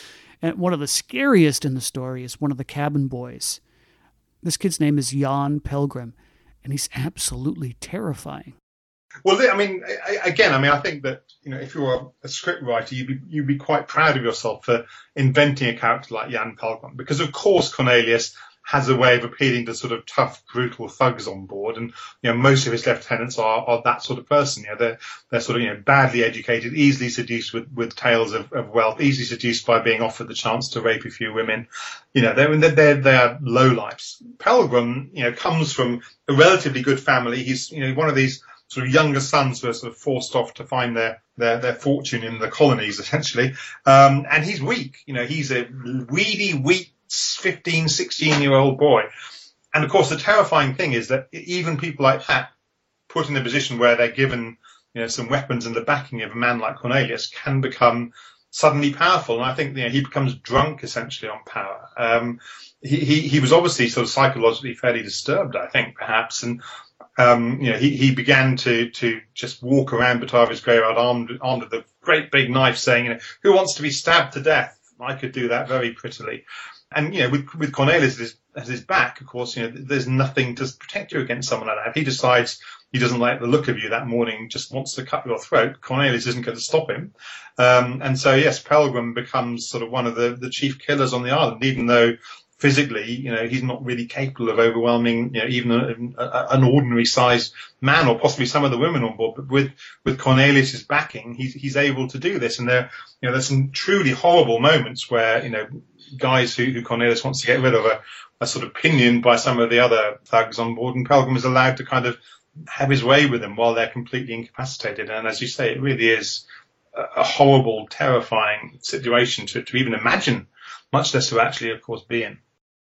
And one of the scariest in the story is one of the cabin boys. This kid's name is Jan Pelgrim, and he's absolutely terrifying. Well, I mean, again, I mean, I think that, you know, if you're a script writer, you'd be, you'd be quite proud of yourself for inventing a character like Jan Pelgrim, because of course Cornelius has a way of appealing to sort of tough, brutal thugs on board. And, you know, most of his lieutenants are, are that sort of person. You know, they're, they're sort of, you know, badly educated, easily seduced with, with tales of, of wealth, easily seduced by being offered the chance to rape a few women. You know, they're, they're, they're lowlifes. Pelgrim, you know, comes from a relatively good family. He's, you know, one of these sort of younger sons who are sort of forced off to find their, their, their fortune in the colonies, essentially. Um, and he's weak. You know, he's a weedy, weak, fifteen, sixteen year old boy. And of course, the terrifying thing is that even people like that, put in a position where they're given, you know, some weapons and the backing of a man like Cornelius, can become suddenly powerful. And I think, you know, he becomes drunk essentially on power. Um, he, he, he was obviously sort of psychologically fairly disturbed, I think, perhaps. And, um, you know, he, he began to, to just walk around Batavia's graveyard armed, armed with a great big knife, saying, you know, who wants to be stabbed to death? I could do that very prettily. And, you know, with, with Cornelius at his, at his back, of course, you know, there's nothing to protect you against someone like that. If he decides he doesn't like the look of you that morning, just wants to cut your throat, Cornelius isn't going to stop him. Um, and so, yes, Pelgrim becomes sort of one of the, the chief killers on the island, even though physically, you know, he's not really capable of overwhelming, you know, even a, a, an ordinary sized man or possibly some of the women on board. But with, with Cornelius's backing, he's, he's able to do this. And there, you know, there's some truly horrible moments where, you know, guys who, who Cornelius wants to get rid of are, are sort of pinioned by some of the other thugs on board, and Pelgrim is allowed to kind of have his way with them while they're completely incapacitated. And as you say, it really is a, a horrible, terrifying situation to, to even imagine, much less to actually, of course, be in.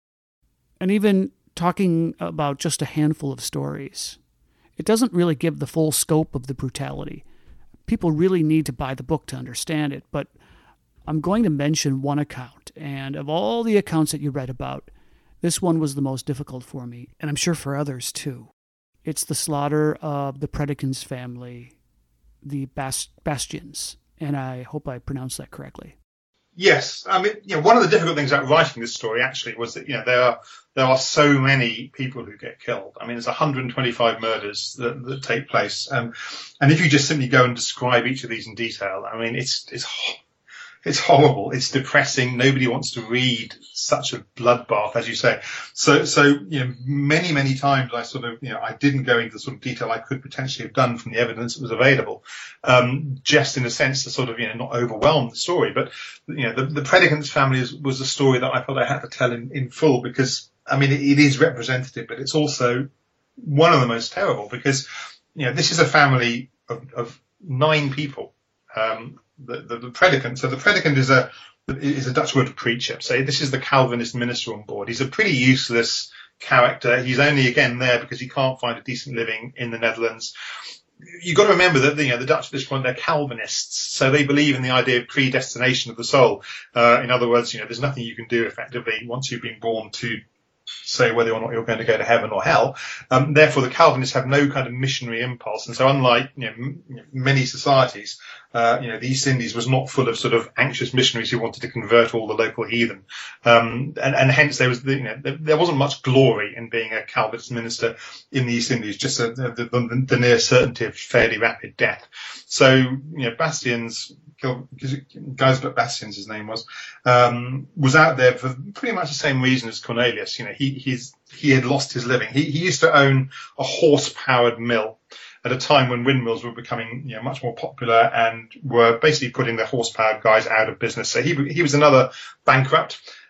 And even talking about just a handful of stories, it doesn't really give the full scope of the brutality. People really need to buy the book to understand it, but I'm going to mention one account, and of all the accounts that you read about, this one was the most difficult for me, and I'm sure for others too. It's the slaughter of the Predikins family, the Bas- Bastians, and I hope I pronounced that correctly. Yes, I mean, you know, one of the difficult things about writing this story actually was that, you know, there are there are so many people who get killed. I mean, there's one hundred twenty-five murders that, that take place, um, and if you just simply go and describe each of these in detail, I mean, it's it's. It's horrible. It's depressing. Nobody wants to read such a bloodbath, as you say. So, so, you know, many, many times I sort of, you know, I didn't go into the sort of detail I could potentially have done from the evidence that was available, um, just in a sense to sort of, you know, not overwhelm the story. But, you know, the, the Predikins family is, was a story that I felt I had to tell in, in full because, I mean, it, it is representative, but it's also one of the most terrible because, you know, this is a family of, of nine people. Um, The, the, the predicant. So the predicant is a is a Dutch word for preacher. So this is the Calvinist minister on board. He's a pretty useless character. He's only again there because he can't find a decent living in the Netherlands. You've got to remember that, you know, the Dutch at this point, they're Calvinists, so they believe in the idea of predestination of the soul. Uh, in other words, you know, there's nothing you can do effectively once you've been born to say whether or not you're going to go to heaven or hell. Um, therefore, the Calvinists have no kind of missionary impulse. And so unlike, you know, m- many societies, uh, you know, the East Indies was not full of sort of anxious missionaries who wanted to convert all the local heathen. Um, and, and hence there was, the, you know, there wasn't much glory in being a Calvinist minister in the East Indies, just a, the, the, the near certainty of fairly rapid death. So, you know, Bastians, Gijsbert Bastians, his name was, um, was out there for pretty much the same reason as Cornelius. You know, he, he's, he had lost his living. He, he used to own a horse-powered mill at a time when windmills were becoming, you know, much more popular and were basically putting the horse-powered guys out of business. So he, he was another bankrupt.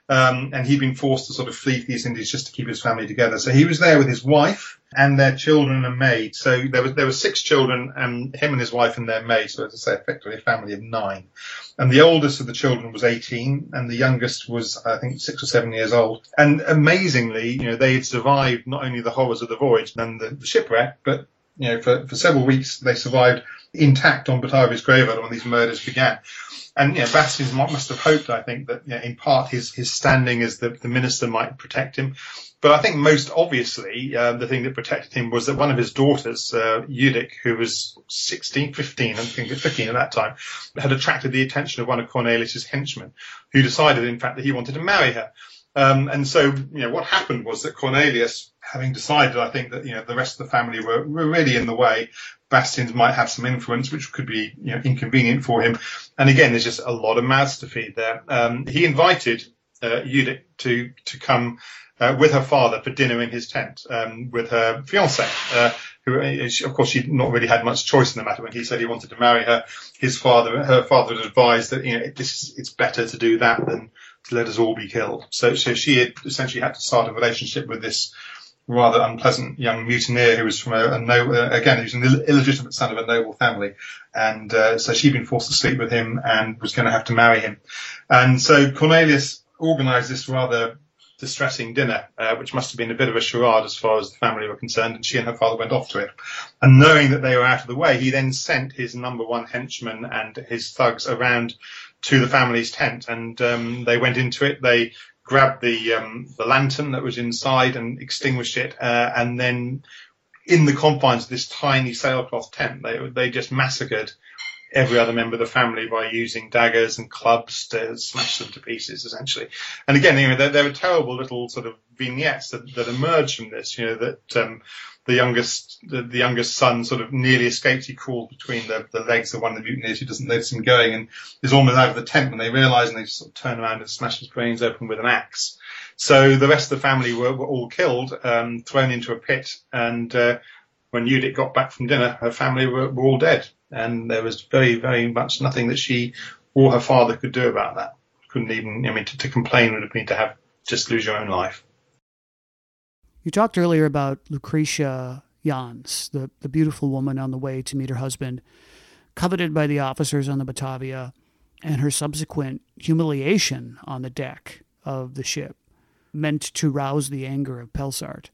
Um, and he'd been forced to sort of flee to the East Indies just to keep his family together. So he was there with his wife and their children and maid. So there was there were six children, and him and his wife and their maid. So as I say, effectively a family of nine. And the oldest of the children was eighteen, and the youngest was, I think, six or seven years old. And amazingly, you know, they had survived not only the horrors of the voyage and the, the shipwreck, but you know, for, for several weeks they survived intact on Batavia's graveyard when these murders began. And, you know, Bastian must have hoped, I think, that, you know, in part his, his standing as the, the minister might protect him. But I think most obviously, uh, the thing that protected him was that one of his daughters, uh, Judith, who was sixteen, fifteen, I think fifteen at that time, had attracted the attention of one of Cornelius's henchmen, who decided, in fact, that he wanted to marry her. Um, and so, you know, what happened was that Cornelius, having decided, I think, that, you know, the rest of the family were, were really in the way, Bastian might have some influence, which could be, you know, inconvenient for him. And again, there's just a lot of mouths to feed there. Um, he invited uh, Judith to to come uh, with her father for dinner in his tent um, with her fiancé, uh, who, of course, she'd not really had much choice in the matter. When he said he wanted to marry her, his father, her father had advised that, you know, this is, it's better to do that than to let us all be killed. So, so she had essentially had to start a relationship with this rather unpleasant young mutineer who was from a, a no, uh, again, he was an Ill- illegitimate son of a noble family. And uh, so she'd been forced to sleep with him and was going to have to marry him. And so Cornelius organised this rather distressing dinner, uh, which must have been a bit of a charade as far as the family were concerned, and she and her father went off to it. And knowing that they were out of the way, he then sent his number one henchman and his thugs around to the family's tent, and um, they went into it. They grabbed the um, the lantern that was inside and extinguished it, uh, and then in the confines of this tiny sailcloth tent, they they just massacred every other member of the family by using daggers and clubs to smash them to pieces, essentially. And again, you know, there, there were terrible little sort of vignettes that, that emerged from this, you know, that um, the youngest the, the youngest son sort of nearly escapes. He crawled between the, the legs of one of the mutineers who doesn't notice him going, and is almost out of the tent when they realise, and they sort of turn around and smash his brains open with an axe. So the rest of the family were, were all killed, um, thrown into a pit, and uh, when Judith got back from dinner, her family were, were all dead. And there was very, very much nothing that she or her father could do about that. Couldn't even, I mean, to, to complain would have been to have just lose your own life. You talked earlier about Lucretia Jans, the, the beautiful woman on the way to meet her husband, coveted by the officers on the Batavia, and her subsequent humiliation on the deck of the ship, meant to rouse the anger of Pelsart.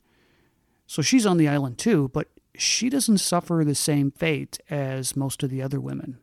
So she's on the island too, but she doesn't suffer the same fate as most of the other women.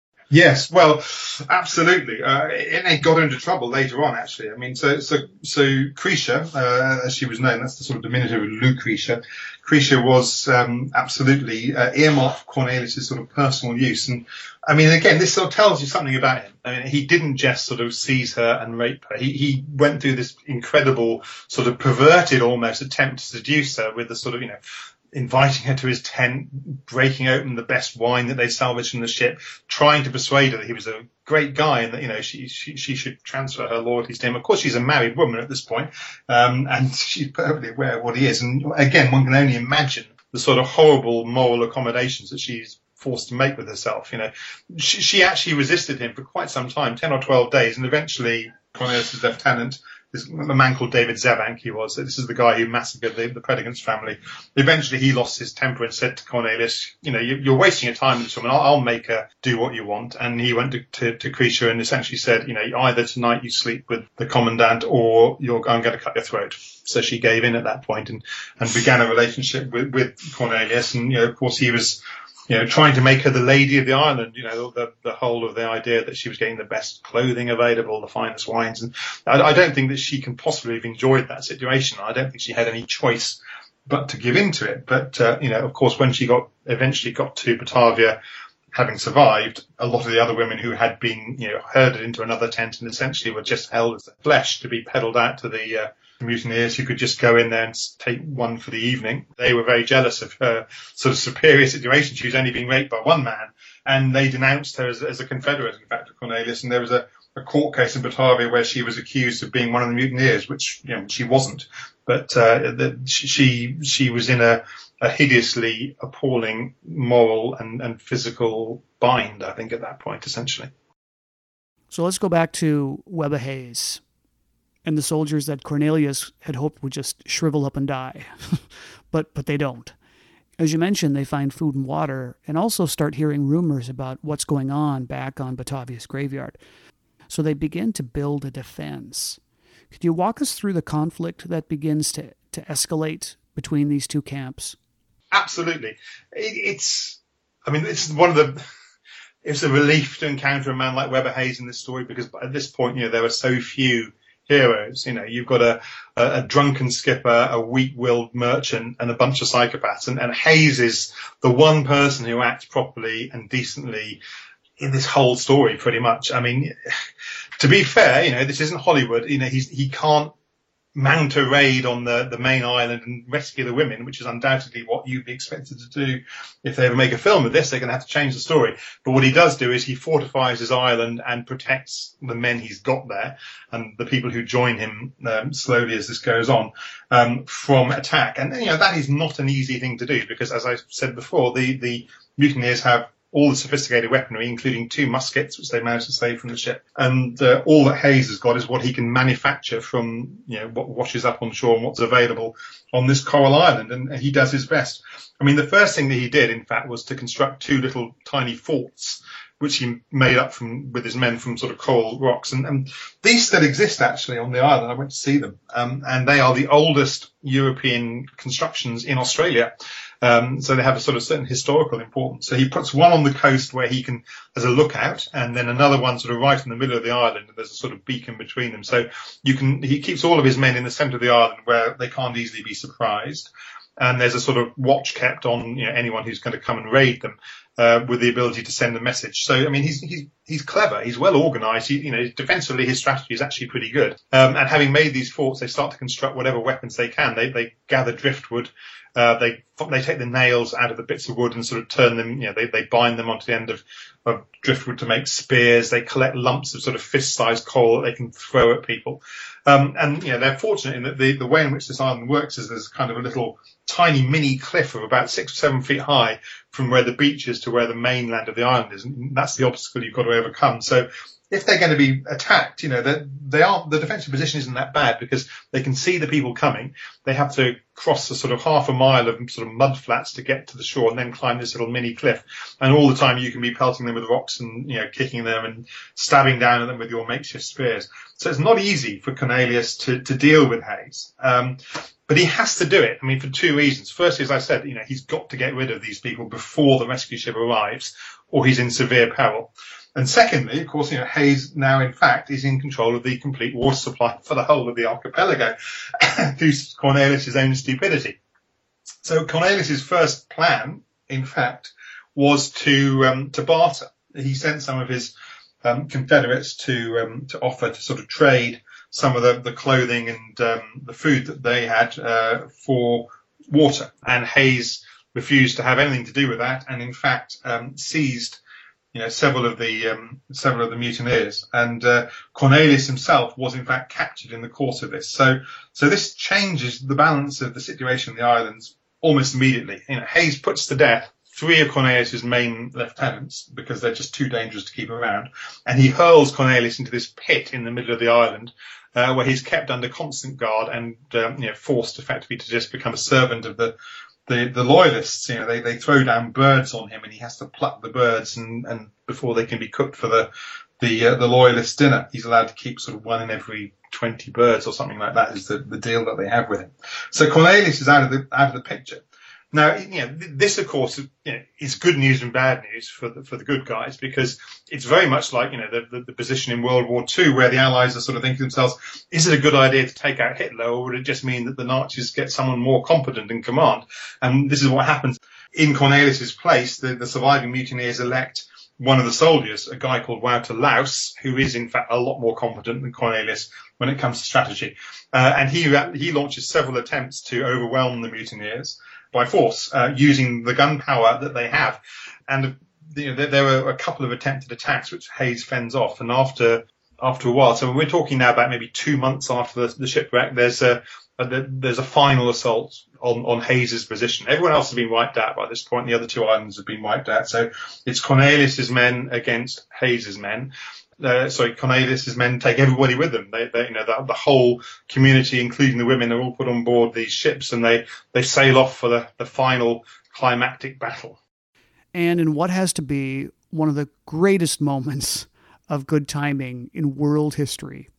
Yes, well, absolutely. Uh, and they got into trouble later on, actually. I mean, so so so Cretia, uh, as she was known, that's the sort of diminutive of Lucretia. Cretia was um, absolutely uh, earmarked for Cornelius' sort of personal use. And I mean, again, this sort of tells you something about him. I mean, he didn't just sort of seize her and rape her. He, he went through this incredible sort of perverted almost attempt to seduce her with the sort of, you know, inviting her to his tent, breaking open the best wine that they salvaged from the ship, trying to persuade her that he was a great guy and that, you know, she she, she should transfer her loyalties to him. Of course, she's a married woman at this point, um, and she's perfectly aware of what he is. And again, one can only imagine the sort of horrible moral accommodations that she's forced to make with herself. You know, she, she actually resisted him for quite some time, ten or twelve days, and eventually Cornelius' lieutenant, this, a man called David Zebank, he was. This is the guy who massacred the, the Predicants family. Eventually, he lost his temper and said to Cornelius, you know, you, you're wasting your time with this woman. I'll, I'll make her do what you want. And he went to, to, to Cretia and essentially said, you know, either tonight you sleep with the commandant or you're, I'm going to cut your throat. So she gave in at that point and, and began a relationship with, with Cornelius. And, you know, of course, he was, you know, trying to make her the lady of the island, you know, the, the whole of the idea that she was getting the best clothing available, the finest wines. And I, I don't think that she can possibly have enjoyed that situation. I don't think she had any choice but to give in to it. But, uh, you know, of course, when she got eventually got to Batavia, having survived, a lot of the other women who had been, you know, herded into another tent and essentially were just held as flesh to be peddled out to the uh, mutineers who could just go in there and take one for the evening. They were very jealous of her sort of superior situation. She was only being raped by one man, and they denounced her as, as a confederate, in fact, of Cornelius. And there was a, a court case in Batavia where she was accused of being one of the mutineers, which, you know, she wasn't. But uh, the, she she was in a, a hideously appalling moral and, and physical bind, I think, at that point, essentially. So let's go back to Webber Hayes. and the soldiers that Cornelius had hoped would just shrivel up and die. but but they don't. As you mentioned, they find food and water and also start hearing rumors about what's going on back on Batavia's graveyard. So they begin to build a defense. Could you walk us through the conflict that begins to, to escalate between these two camps? Absolutely. It, it's, I mean, it's one of the, it's a relief to encounter a man like Webber Hayes in this story, because at this point, you know, there are so few heroes. You know, you've got a, a, a drunken skipper, a weak-willed merchant, and a bunch of psychopaths. And, and Hayes is the one person who acts properly and decently in this whole story, pretty much. I mean, to be fair, you know, this isn't Hollywood. You know, he's, he can't mount a raid on the, the main island and rescue the women, which is undoubtedly what you'd be expected to do. If they ever make a film of this, they're going to have to change the story. But what he does do is he fortifies his island and protects the men he's got there and the people who join him um, slowly as this goes on um, from attack. And, you know, that is not an easy thing to do because, as I said before, the, the mutineers have all the sophisticated weaponry, including two muskets, which they managed to save from the ship. And uh, all that Hayes has got is what he can manufacture from, you know, what washes up on shore and what's available on this coral island. And he does his best. I mean, the first thing that he did, in fact, was to construct two little tiny forts, which he made up from with his men from sort of coral rocks. And, and these still exist, actually, on the island. I went to see them. Um, and they are the oldest European constructions in Australia. Um, so they have a sort of certain historical importance. So he puts one on the coast where he can, as a lookout, and then another one sort of right in the middle of the island. And there's a sort of beacon between them. So you can, he keeps all of his men in the centre of the island where they can't easily be surprised. And there's a sort of watch kept on, you know, anyone who's going to come and raid them, uh, with the ability to send a message. So, I mean, he's, he's, he's clever. He's well organized. He, you know, defensively, his strategy is actually pretty good. Um, and having made these forts, they start to construct whatever weapons they can. They, they gather driftwood. Uh, they, they take the nails out of the bits of wood and sort of turn them, you know, they, they bind them onto the end of, of driftwood to make spears. They collect lumps of sort of fist-sized coal that they can throw at people. Um, and, you know, they're fortunate in that the, the way in which this island works is there's kind of a little tiny mini cliff of about six or seven feet high from where the beach is to where the mainland of the island is. And that's the obstacle you've got to overcome. So if they're going to be attacked, you know, they, they aren't, the defensive position isn't that bad because they can see the people coming. They have to cross a sort of half a mile of sort of mud flats to get to the shore and then climb this little mini cliff. And all the time you can be pelting them with rocks and, you know, kicking them and stabbing down at them with your makeshift spears. So it's not easy for Cornelius to, to deal with Hayes. Um, but he has to do it. I mean, for two reasons. Firstly, as I said, you know, he's got to get rid of these people before the rescue ship arrives or he's in severe peril. And secondly, of course, you know, Hayes now, in fact, is in control of the complete water supply for the whole of the archipelago through Cornelius' own stupidity. So Cornelius' first plan, in fact, was to um, to barter. He sent some of his um, Confederates to um, to offer to sort of trade some of the, the clothing and um, the food that they had uh, for water. And Hayes refused to have anything to do with that, and in fact um, seized you know, several of the um, several of the mutineers, and uh, Cornelius himself was in fact captured in the course of this. So, so this changes the balance of the situation in the islands almost immediately. You know, Hayes puts to death three of Cornelius's main lieutenants because they're just too dangerous to keep around, and he hurls Cornelius into this pit in the middle of the island, uh, where he's kept under constant guard and um, you know, forced effectively to just become a servant of the. The, the loyalists, you know, they, they throw down birds on him and he has to pluck the birds and, and before they can be cooked for the, the, uh, the loyalist dinner. He's allowed to keep sort of one in every twenty birds or something like that is the, the deal that they have with him. So Cornelius is out of the, out of the picture. Now, you know, this, of course, you know, is good news and bad news for the, for the good guys because it's very much like, you know, the, the, the position in World War Two where the Allies are sort of thinking to themselves, is it a good idea to take out Hitler or would it just mean that the Nazis get someone more competent in command? And this is what happens. In Cornelius's place, the, the surviving mutineers elect one of the soldiers, a guy called Wouter Louse, who is in fact a lot more competent than Cornelius when it comes to strategy. Uh, and he, he launches several attempts to overwhelm the mutineers by force, uh, using the gunpowder that they have. And you know, there, there were a couple of attempted attacks which Hayes fends off. And after after a while, so we're talking now about maybe two months after the, the shipwreck, there's a, a there's a final assault on, on Hayes's position. Everyone else has been wiped out by this point. The other two islands have been wiped out. So it's Cornelius's men against Hayes's men. uh, sorry, Cornelius's men take everybody with them. They, they you know, the, the whole community, including the women, are all put on board these ships, and they, they sail off for the, the final climactic battle. And in what has to be one of the greatest moments of good timing in world history,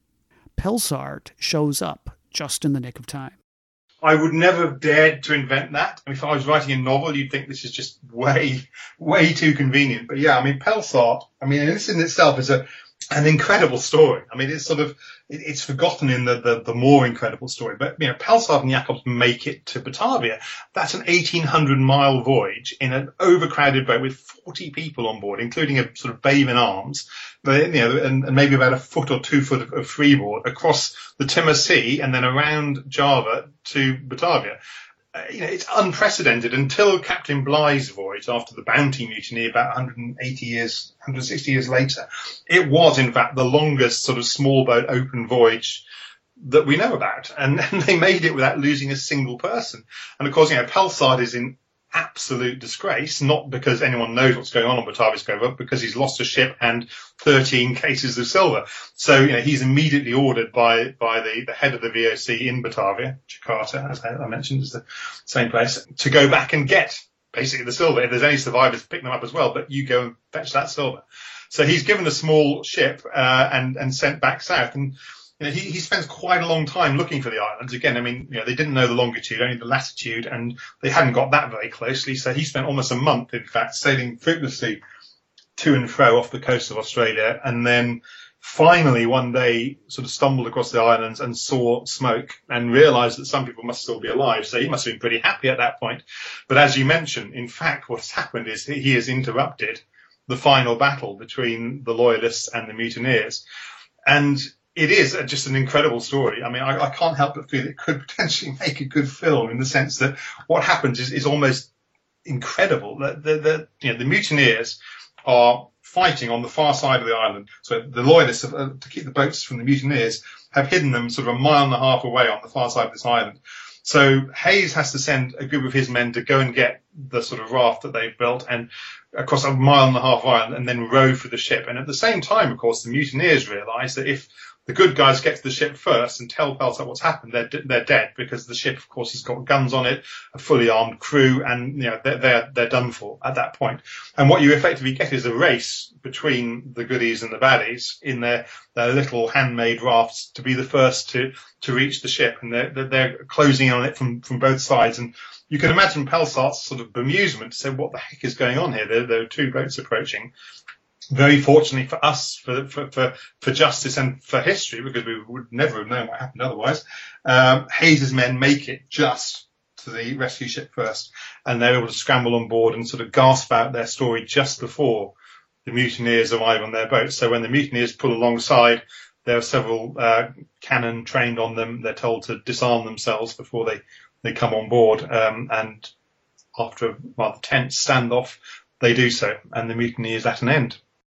Pelsart shows up just in the nick of time. I would never have dared to invent that. I mean, if I was writing a novel, you'd think this is just way, way too convenient. But yeah, I mean, Pelsart, I mean, this in itself is a an incredible story. I mean, it's sort of, it, it's forgotten in the, the, the more incredible story. But, you know, Pelsart and Jacobs make it to Batavia. That's an eighteen hundred mile voyage in an overcrowded boat with forty people on board, including a sort of babe in arms, but, you know, and, and maybe about a foot or two foot of, of freeboard across the Timor Sea and then around Java to Batavia. Uh, you know, it's unprecedented until Captain Bligh's voyage after the Bounty mutiny about one hundred eighty years, one hundred sixty years later. It was, in fact, the longest sort of small boat open voyage that we know about. And, and they made it without losing a single person. And of course, you know, Pelsart is in absolute disgrace, not because anyone knows what's going on on Batavia's Cove, but because he's lost a ship and thirteen cases of silver. So, you know, he's immediately ordered by, by the, the head of the V O C in Batavia, Jakarta, as I mentioned, is the same place, to go back and get basically the silver. If there's any survivors, pick them up as well, but you go and fetch that silver. So he's given a small ship, uh, and, and sent back south. And, you know, he, he spends quite a long time looking for the islands. Again, I mean, you know, they didn't know the longitude, only the latitude, and they hadn't got that very closely. So he spent almost a month, in fact, sailing fruitlessly to and fro off the coast of Australia. And then finally one day sort of stumbled across the islands and saw smoke and realized that some people must still be alive. So he must have been pretty happy at that point. But as you mentioned, in fact, what's happened is he has interrupted the final battle between the loyalists and the mutineers. And it is just an incredible story. I mean, I, I can't help but feel it could potentially make a good film in the sense that what happens is, is almost incredible. The, the, the, you know, the mutineers are fighting on the far side of the island. So the loyalists, have, uh, to keep the boats from the mutineers, have hidden them sort of a mile and a half away on the far side of this island. So Hayes has to send a group of his men to go and get the sort of raft that they've built and across a mile and a half island and then row for the ship. And at the same time, of course, the mutineers realise that if the good guys get to the ship first and tell Pelsart what's happened, they're, they're dead, because the ship, of course, has got guns on it, a fully armed crew, and, you know, they're, they're, they're done for at that point. And what you effectively get is a race between the goodies and the baddies in their, their little handmade rafts to be the first to, to reach the ship. And they're, they're closing in on it from, from both sides. And you can imagine Pelsart's sort of bemusement to say, what the heck is going on here? There, there are two boats approaching. Very fortunately for us, for, for, for, for justice and for history, because we would never have known what happened otherwise, um, Hayes's men make it just to the rescue ship first, and they're able to scramble on board and sort of gasp out their story just before the mutineers arrive on their boat. So when the mutineers pull alongside, there are several uh, cannon trained on them. They're told to disarm themselves before they, they come on board, um, and after a rather tense standoff, they do so, and the mutiny is at an end.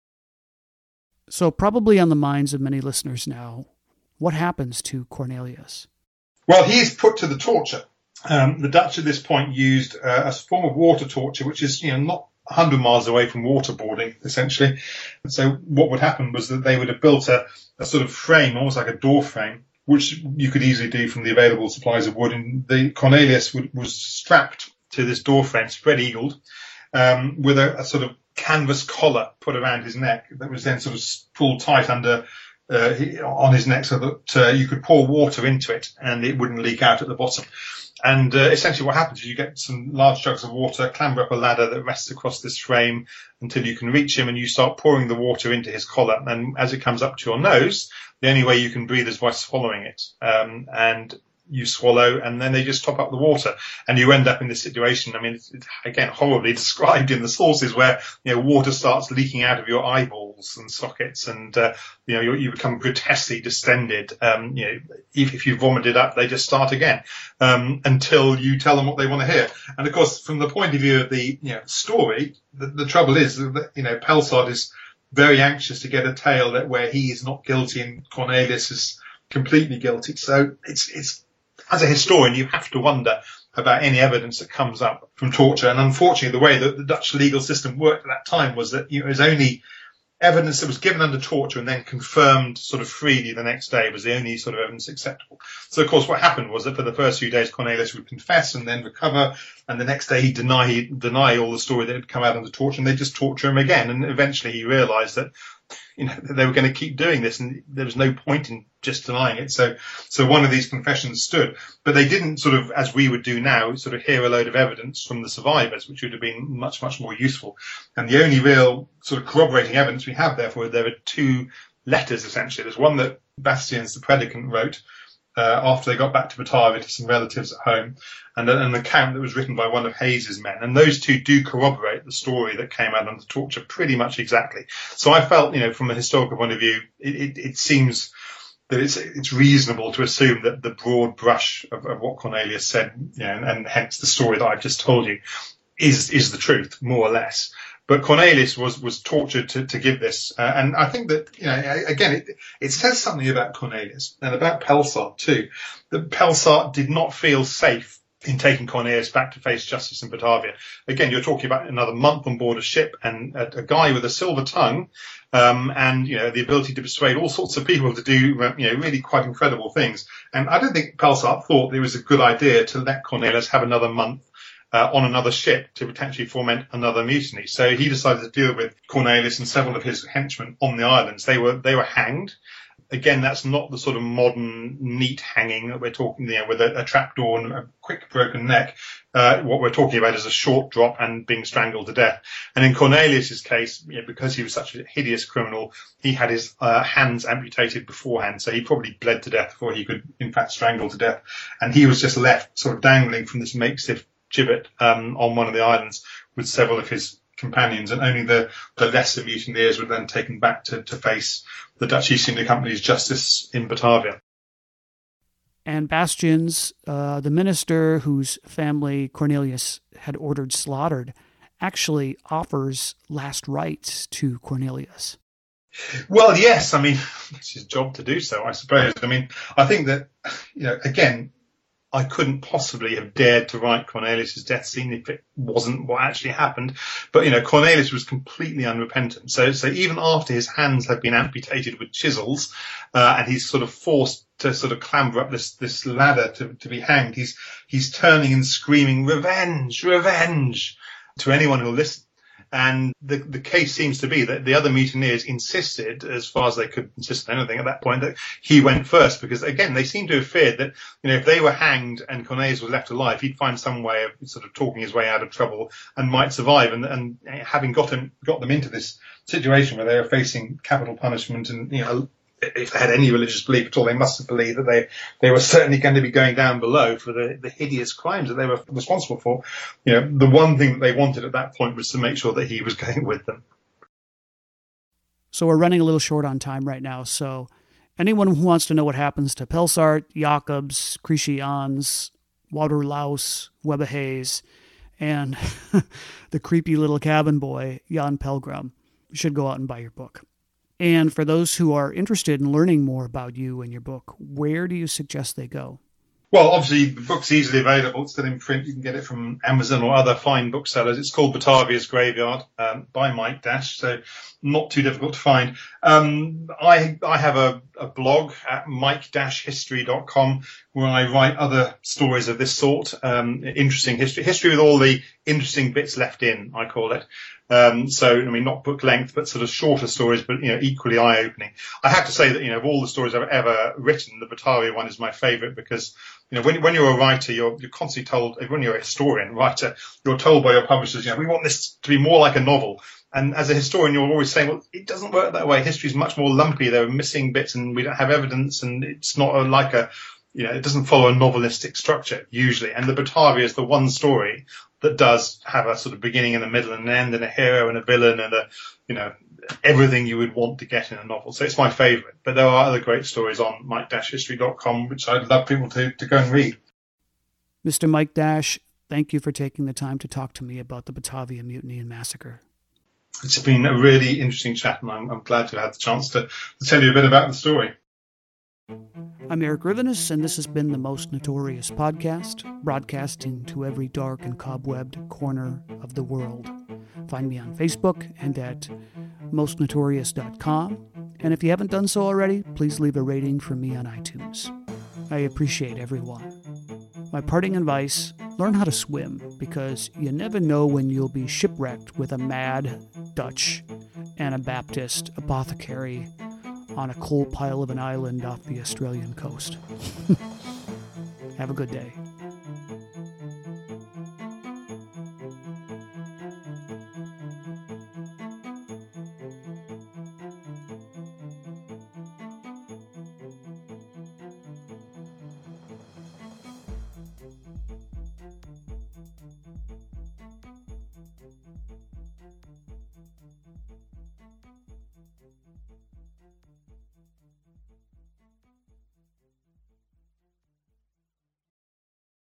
So probably on the minds of many listeners now, what happens to Cornelius? Well, he is put to the torture. Um, the Dutch at this point used uh, a form of water torture, which is, you know, not one hundred miles away from waterboarding, essentially. So what would happen was that they would have built a, a sort of frame, almost like a door frame, which you could easily do from the available supplies of wood. And the Cornelius would, was strapped to this door frame, spread-eagled, um, with a, a sort of canvas collar put around his neck that was then sort of pulled tight under uh, on his neck so that uh, you could pour water into it and it wouldn't leak out at the bottom. And uh, essentially what happens is you get some large jugs of water, clamber up a ladder that rests across this frame until you can reach him, and you start pouring the water into his collar. And as it comes up to your nose, the only way you can breathe is by swallowing it. Um, and you swallow, and then they just top up the water, and you end up in this situation. I mean, it's, it's again horribly described in the sources, where, you know, water starts leaking out of your eyeballs and sockets, and uh, you know you, you become grotesquely distended. Um, you know, if, if you vomit it up, they just start again um, until you tell them what they want to hear. And of course, from the point of view of the you know story, the, the trouble is that, you know, Pelsart is very anxious to get a tale that where he is not guilty and Cornelius is completely guilty. So it's it's as a historian, you have to wonder about any evidence that comes up from torture. And unfortunately, the way that the Dutch legal system worked at that time was that, you know, it was only evidence that was given under torture and then confirmed sort of freely the next day was the only sort of evidence acceptable. So, of course, what happened was that for the first few days, Cornelius would confess and then recover, and the next day he'd deny, deny all the story that had come out under torture, and they'd just torture him again. And eventually he realised that, you know, they were going to keep doing this, and there was no point in just denying it. So, so one of these confessions stood, but they didn't sort of, as we would do now, sort of hear a load of evidence from the survivors, which would have been much, much more useful. And the only real sort of corroborating evidence we have, therefore, there are two letters, essentially. There's one that Bastians, the predicant, wrote uh, after they got back to Batavia to some relatives at home, and an account that was written by one of Hayes's men. And those two do corroborate the story that came out under torture pretty much exactly. So I felt, you know, from a historical point of view, it, it, it seems that it's it's reasonable to assume that the broad brush of, of what Cornelius said, you know, and, and hence the story that I've just told you, is is the truth, more or less. But Cornelius was was tortured to, to give this, uh, and I think that, you know, again, it, it says something about Cornelius and about Pelsart too, that Pelsart did not feel safe in taking Cornelius back to face justice in Batavia. Again, you're talking about another month on board a ship, and a, a guy with a silver tongue, um, and, you know, the ability to persuade all sorts of people to do, you know, really quite incredible things. And I don't think Pelsart thought it was a good idea to let Cornelius have another month uh, on another ship to potentially foment another mutiny. So he decided to deal with Cornelius and several of his henchmen on the islands. They were they were hanged. Again, that's not the sort of modern neat hanging that we're talking, you know, with a, a trapdoor and a quick broken neck. Uh, what we're talking about is a short drop and being strangled to death. And in Cornelius's case, you know, because he was such a hideous criminal, he had his uh, hands amputated beforehand, so he probably bled to death before he could, in fact, strangle to death. And he was just left sort of dangling from this makeshift gibbet um, on one of the islands with several of his companions, and only the, the lesser mutineers were then taken back to, to face the Dutch East India Company's justice in Batavia. And Bastians, uh, the minister whose family Cornelius had ordered slaughtered, actually offers last rites to Cornelius. Well, yes, I mean, it's his job to do so, I suppose. I mean, I think that, you know, again, I couldn't possibly have dared to write Cornelius's death scene if it wasn't what actually happened. But, you know, Cornelius was completely unrepentant. So, so even after his hands had been amputated with chisels, uh, and he's sort of forced to sort of clamber up this, this ladder to, to be hanged, he's, he's turning and screaming, "Revenge, revenge," to anyone who'll listen. And the, the case seems to be that the other mutineers insisted, as far as they could insist on anything at that point, that he went first, because, again, they seem to have feared that, you know, if they were hanged and Cornelius was left alive, he'd find some way of sort of talking his way out of trouble and might survive. And, and having got him, got them into this situation where they were facing capital punishment, and, you know, if they had any religious belief at all, they must have believed that they, they were certainly going to be going down below for the, the hideous crimes that they were responsible for. You know, the one thing that they wanted at that point was to make sure that he was going with them. So we're running a little short on time right now. So anyone who wants to know what happens to Pelsart, Jacobs, Christians, Walter Laus, Webbe Hayes, and the creepy little cabin boy, Jan Pelgrim, should go out and buy your book. And for those who are interested in learning more about you and your book, where do you suggest they go? Well, obviously, the book's easily available. It's still in print. You can get it from Amazon or other fine booksellers. It's called Batavia's Graveyard, um, by Mike Dash, so not too difficult to find. Um, I I have a, a blog at mike dash history dot com where I write other stories of this sort, um, interesting history, history with all the interesting bits left in, I call it. Um, so, I mean, not book length, but sort of shorter stories, but, you know, equally eye-opening. I have to say that, you know, of all the stories I've ever written, the Batavia one is my favourite because, you know, when, when you're a writer, you're, you're constantly told, when you're a historian, writer, you're told by your publishers, you know, we want this to be more like a novel. And as a historian, you're always saying, well, it doesn't work that way. History is much more lumpy. There are missing bits and we don't have evidence, and it's not a, like a, you know, it doesn't follow a novelistic structure usually. And the Batavia is the one story that does have a sort of beginning and a middle and an end and a hero and a villain and a, you know, everything you would want to get in a novel. So it's my favourite. But there are other great stories on mike dash history dot com, which I'd love people to, to go and read. Mister Mike Dash, thank you for taking the time to talk to me about the Batavia Mutiny and Massacre. It's been a really interesting chat, and I'm, I'm glad to have had the chance to, to tell you a bit about the story. I'm Eric Rivenes, and this has been the Most Notorious Podcast, broadcasting to every dark and cobwebbed corner of the world. Find me on Facebook and at most notorious dot com. And if you haven't done so already, please leave a rating for me on iTunes. I appreciate everyone. My parting advice, learn how to swim, because you never know when you'll be shipwrecked with a mad Dutch Anabaptist apothecary on a coal pile of an island off the Australian coast. Have a good day.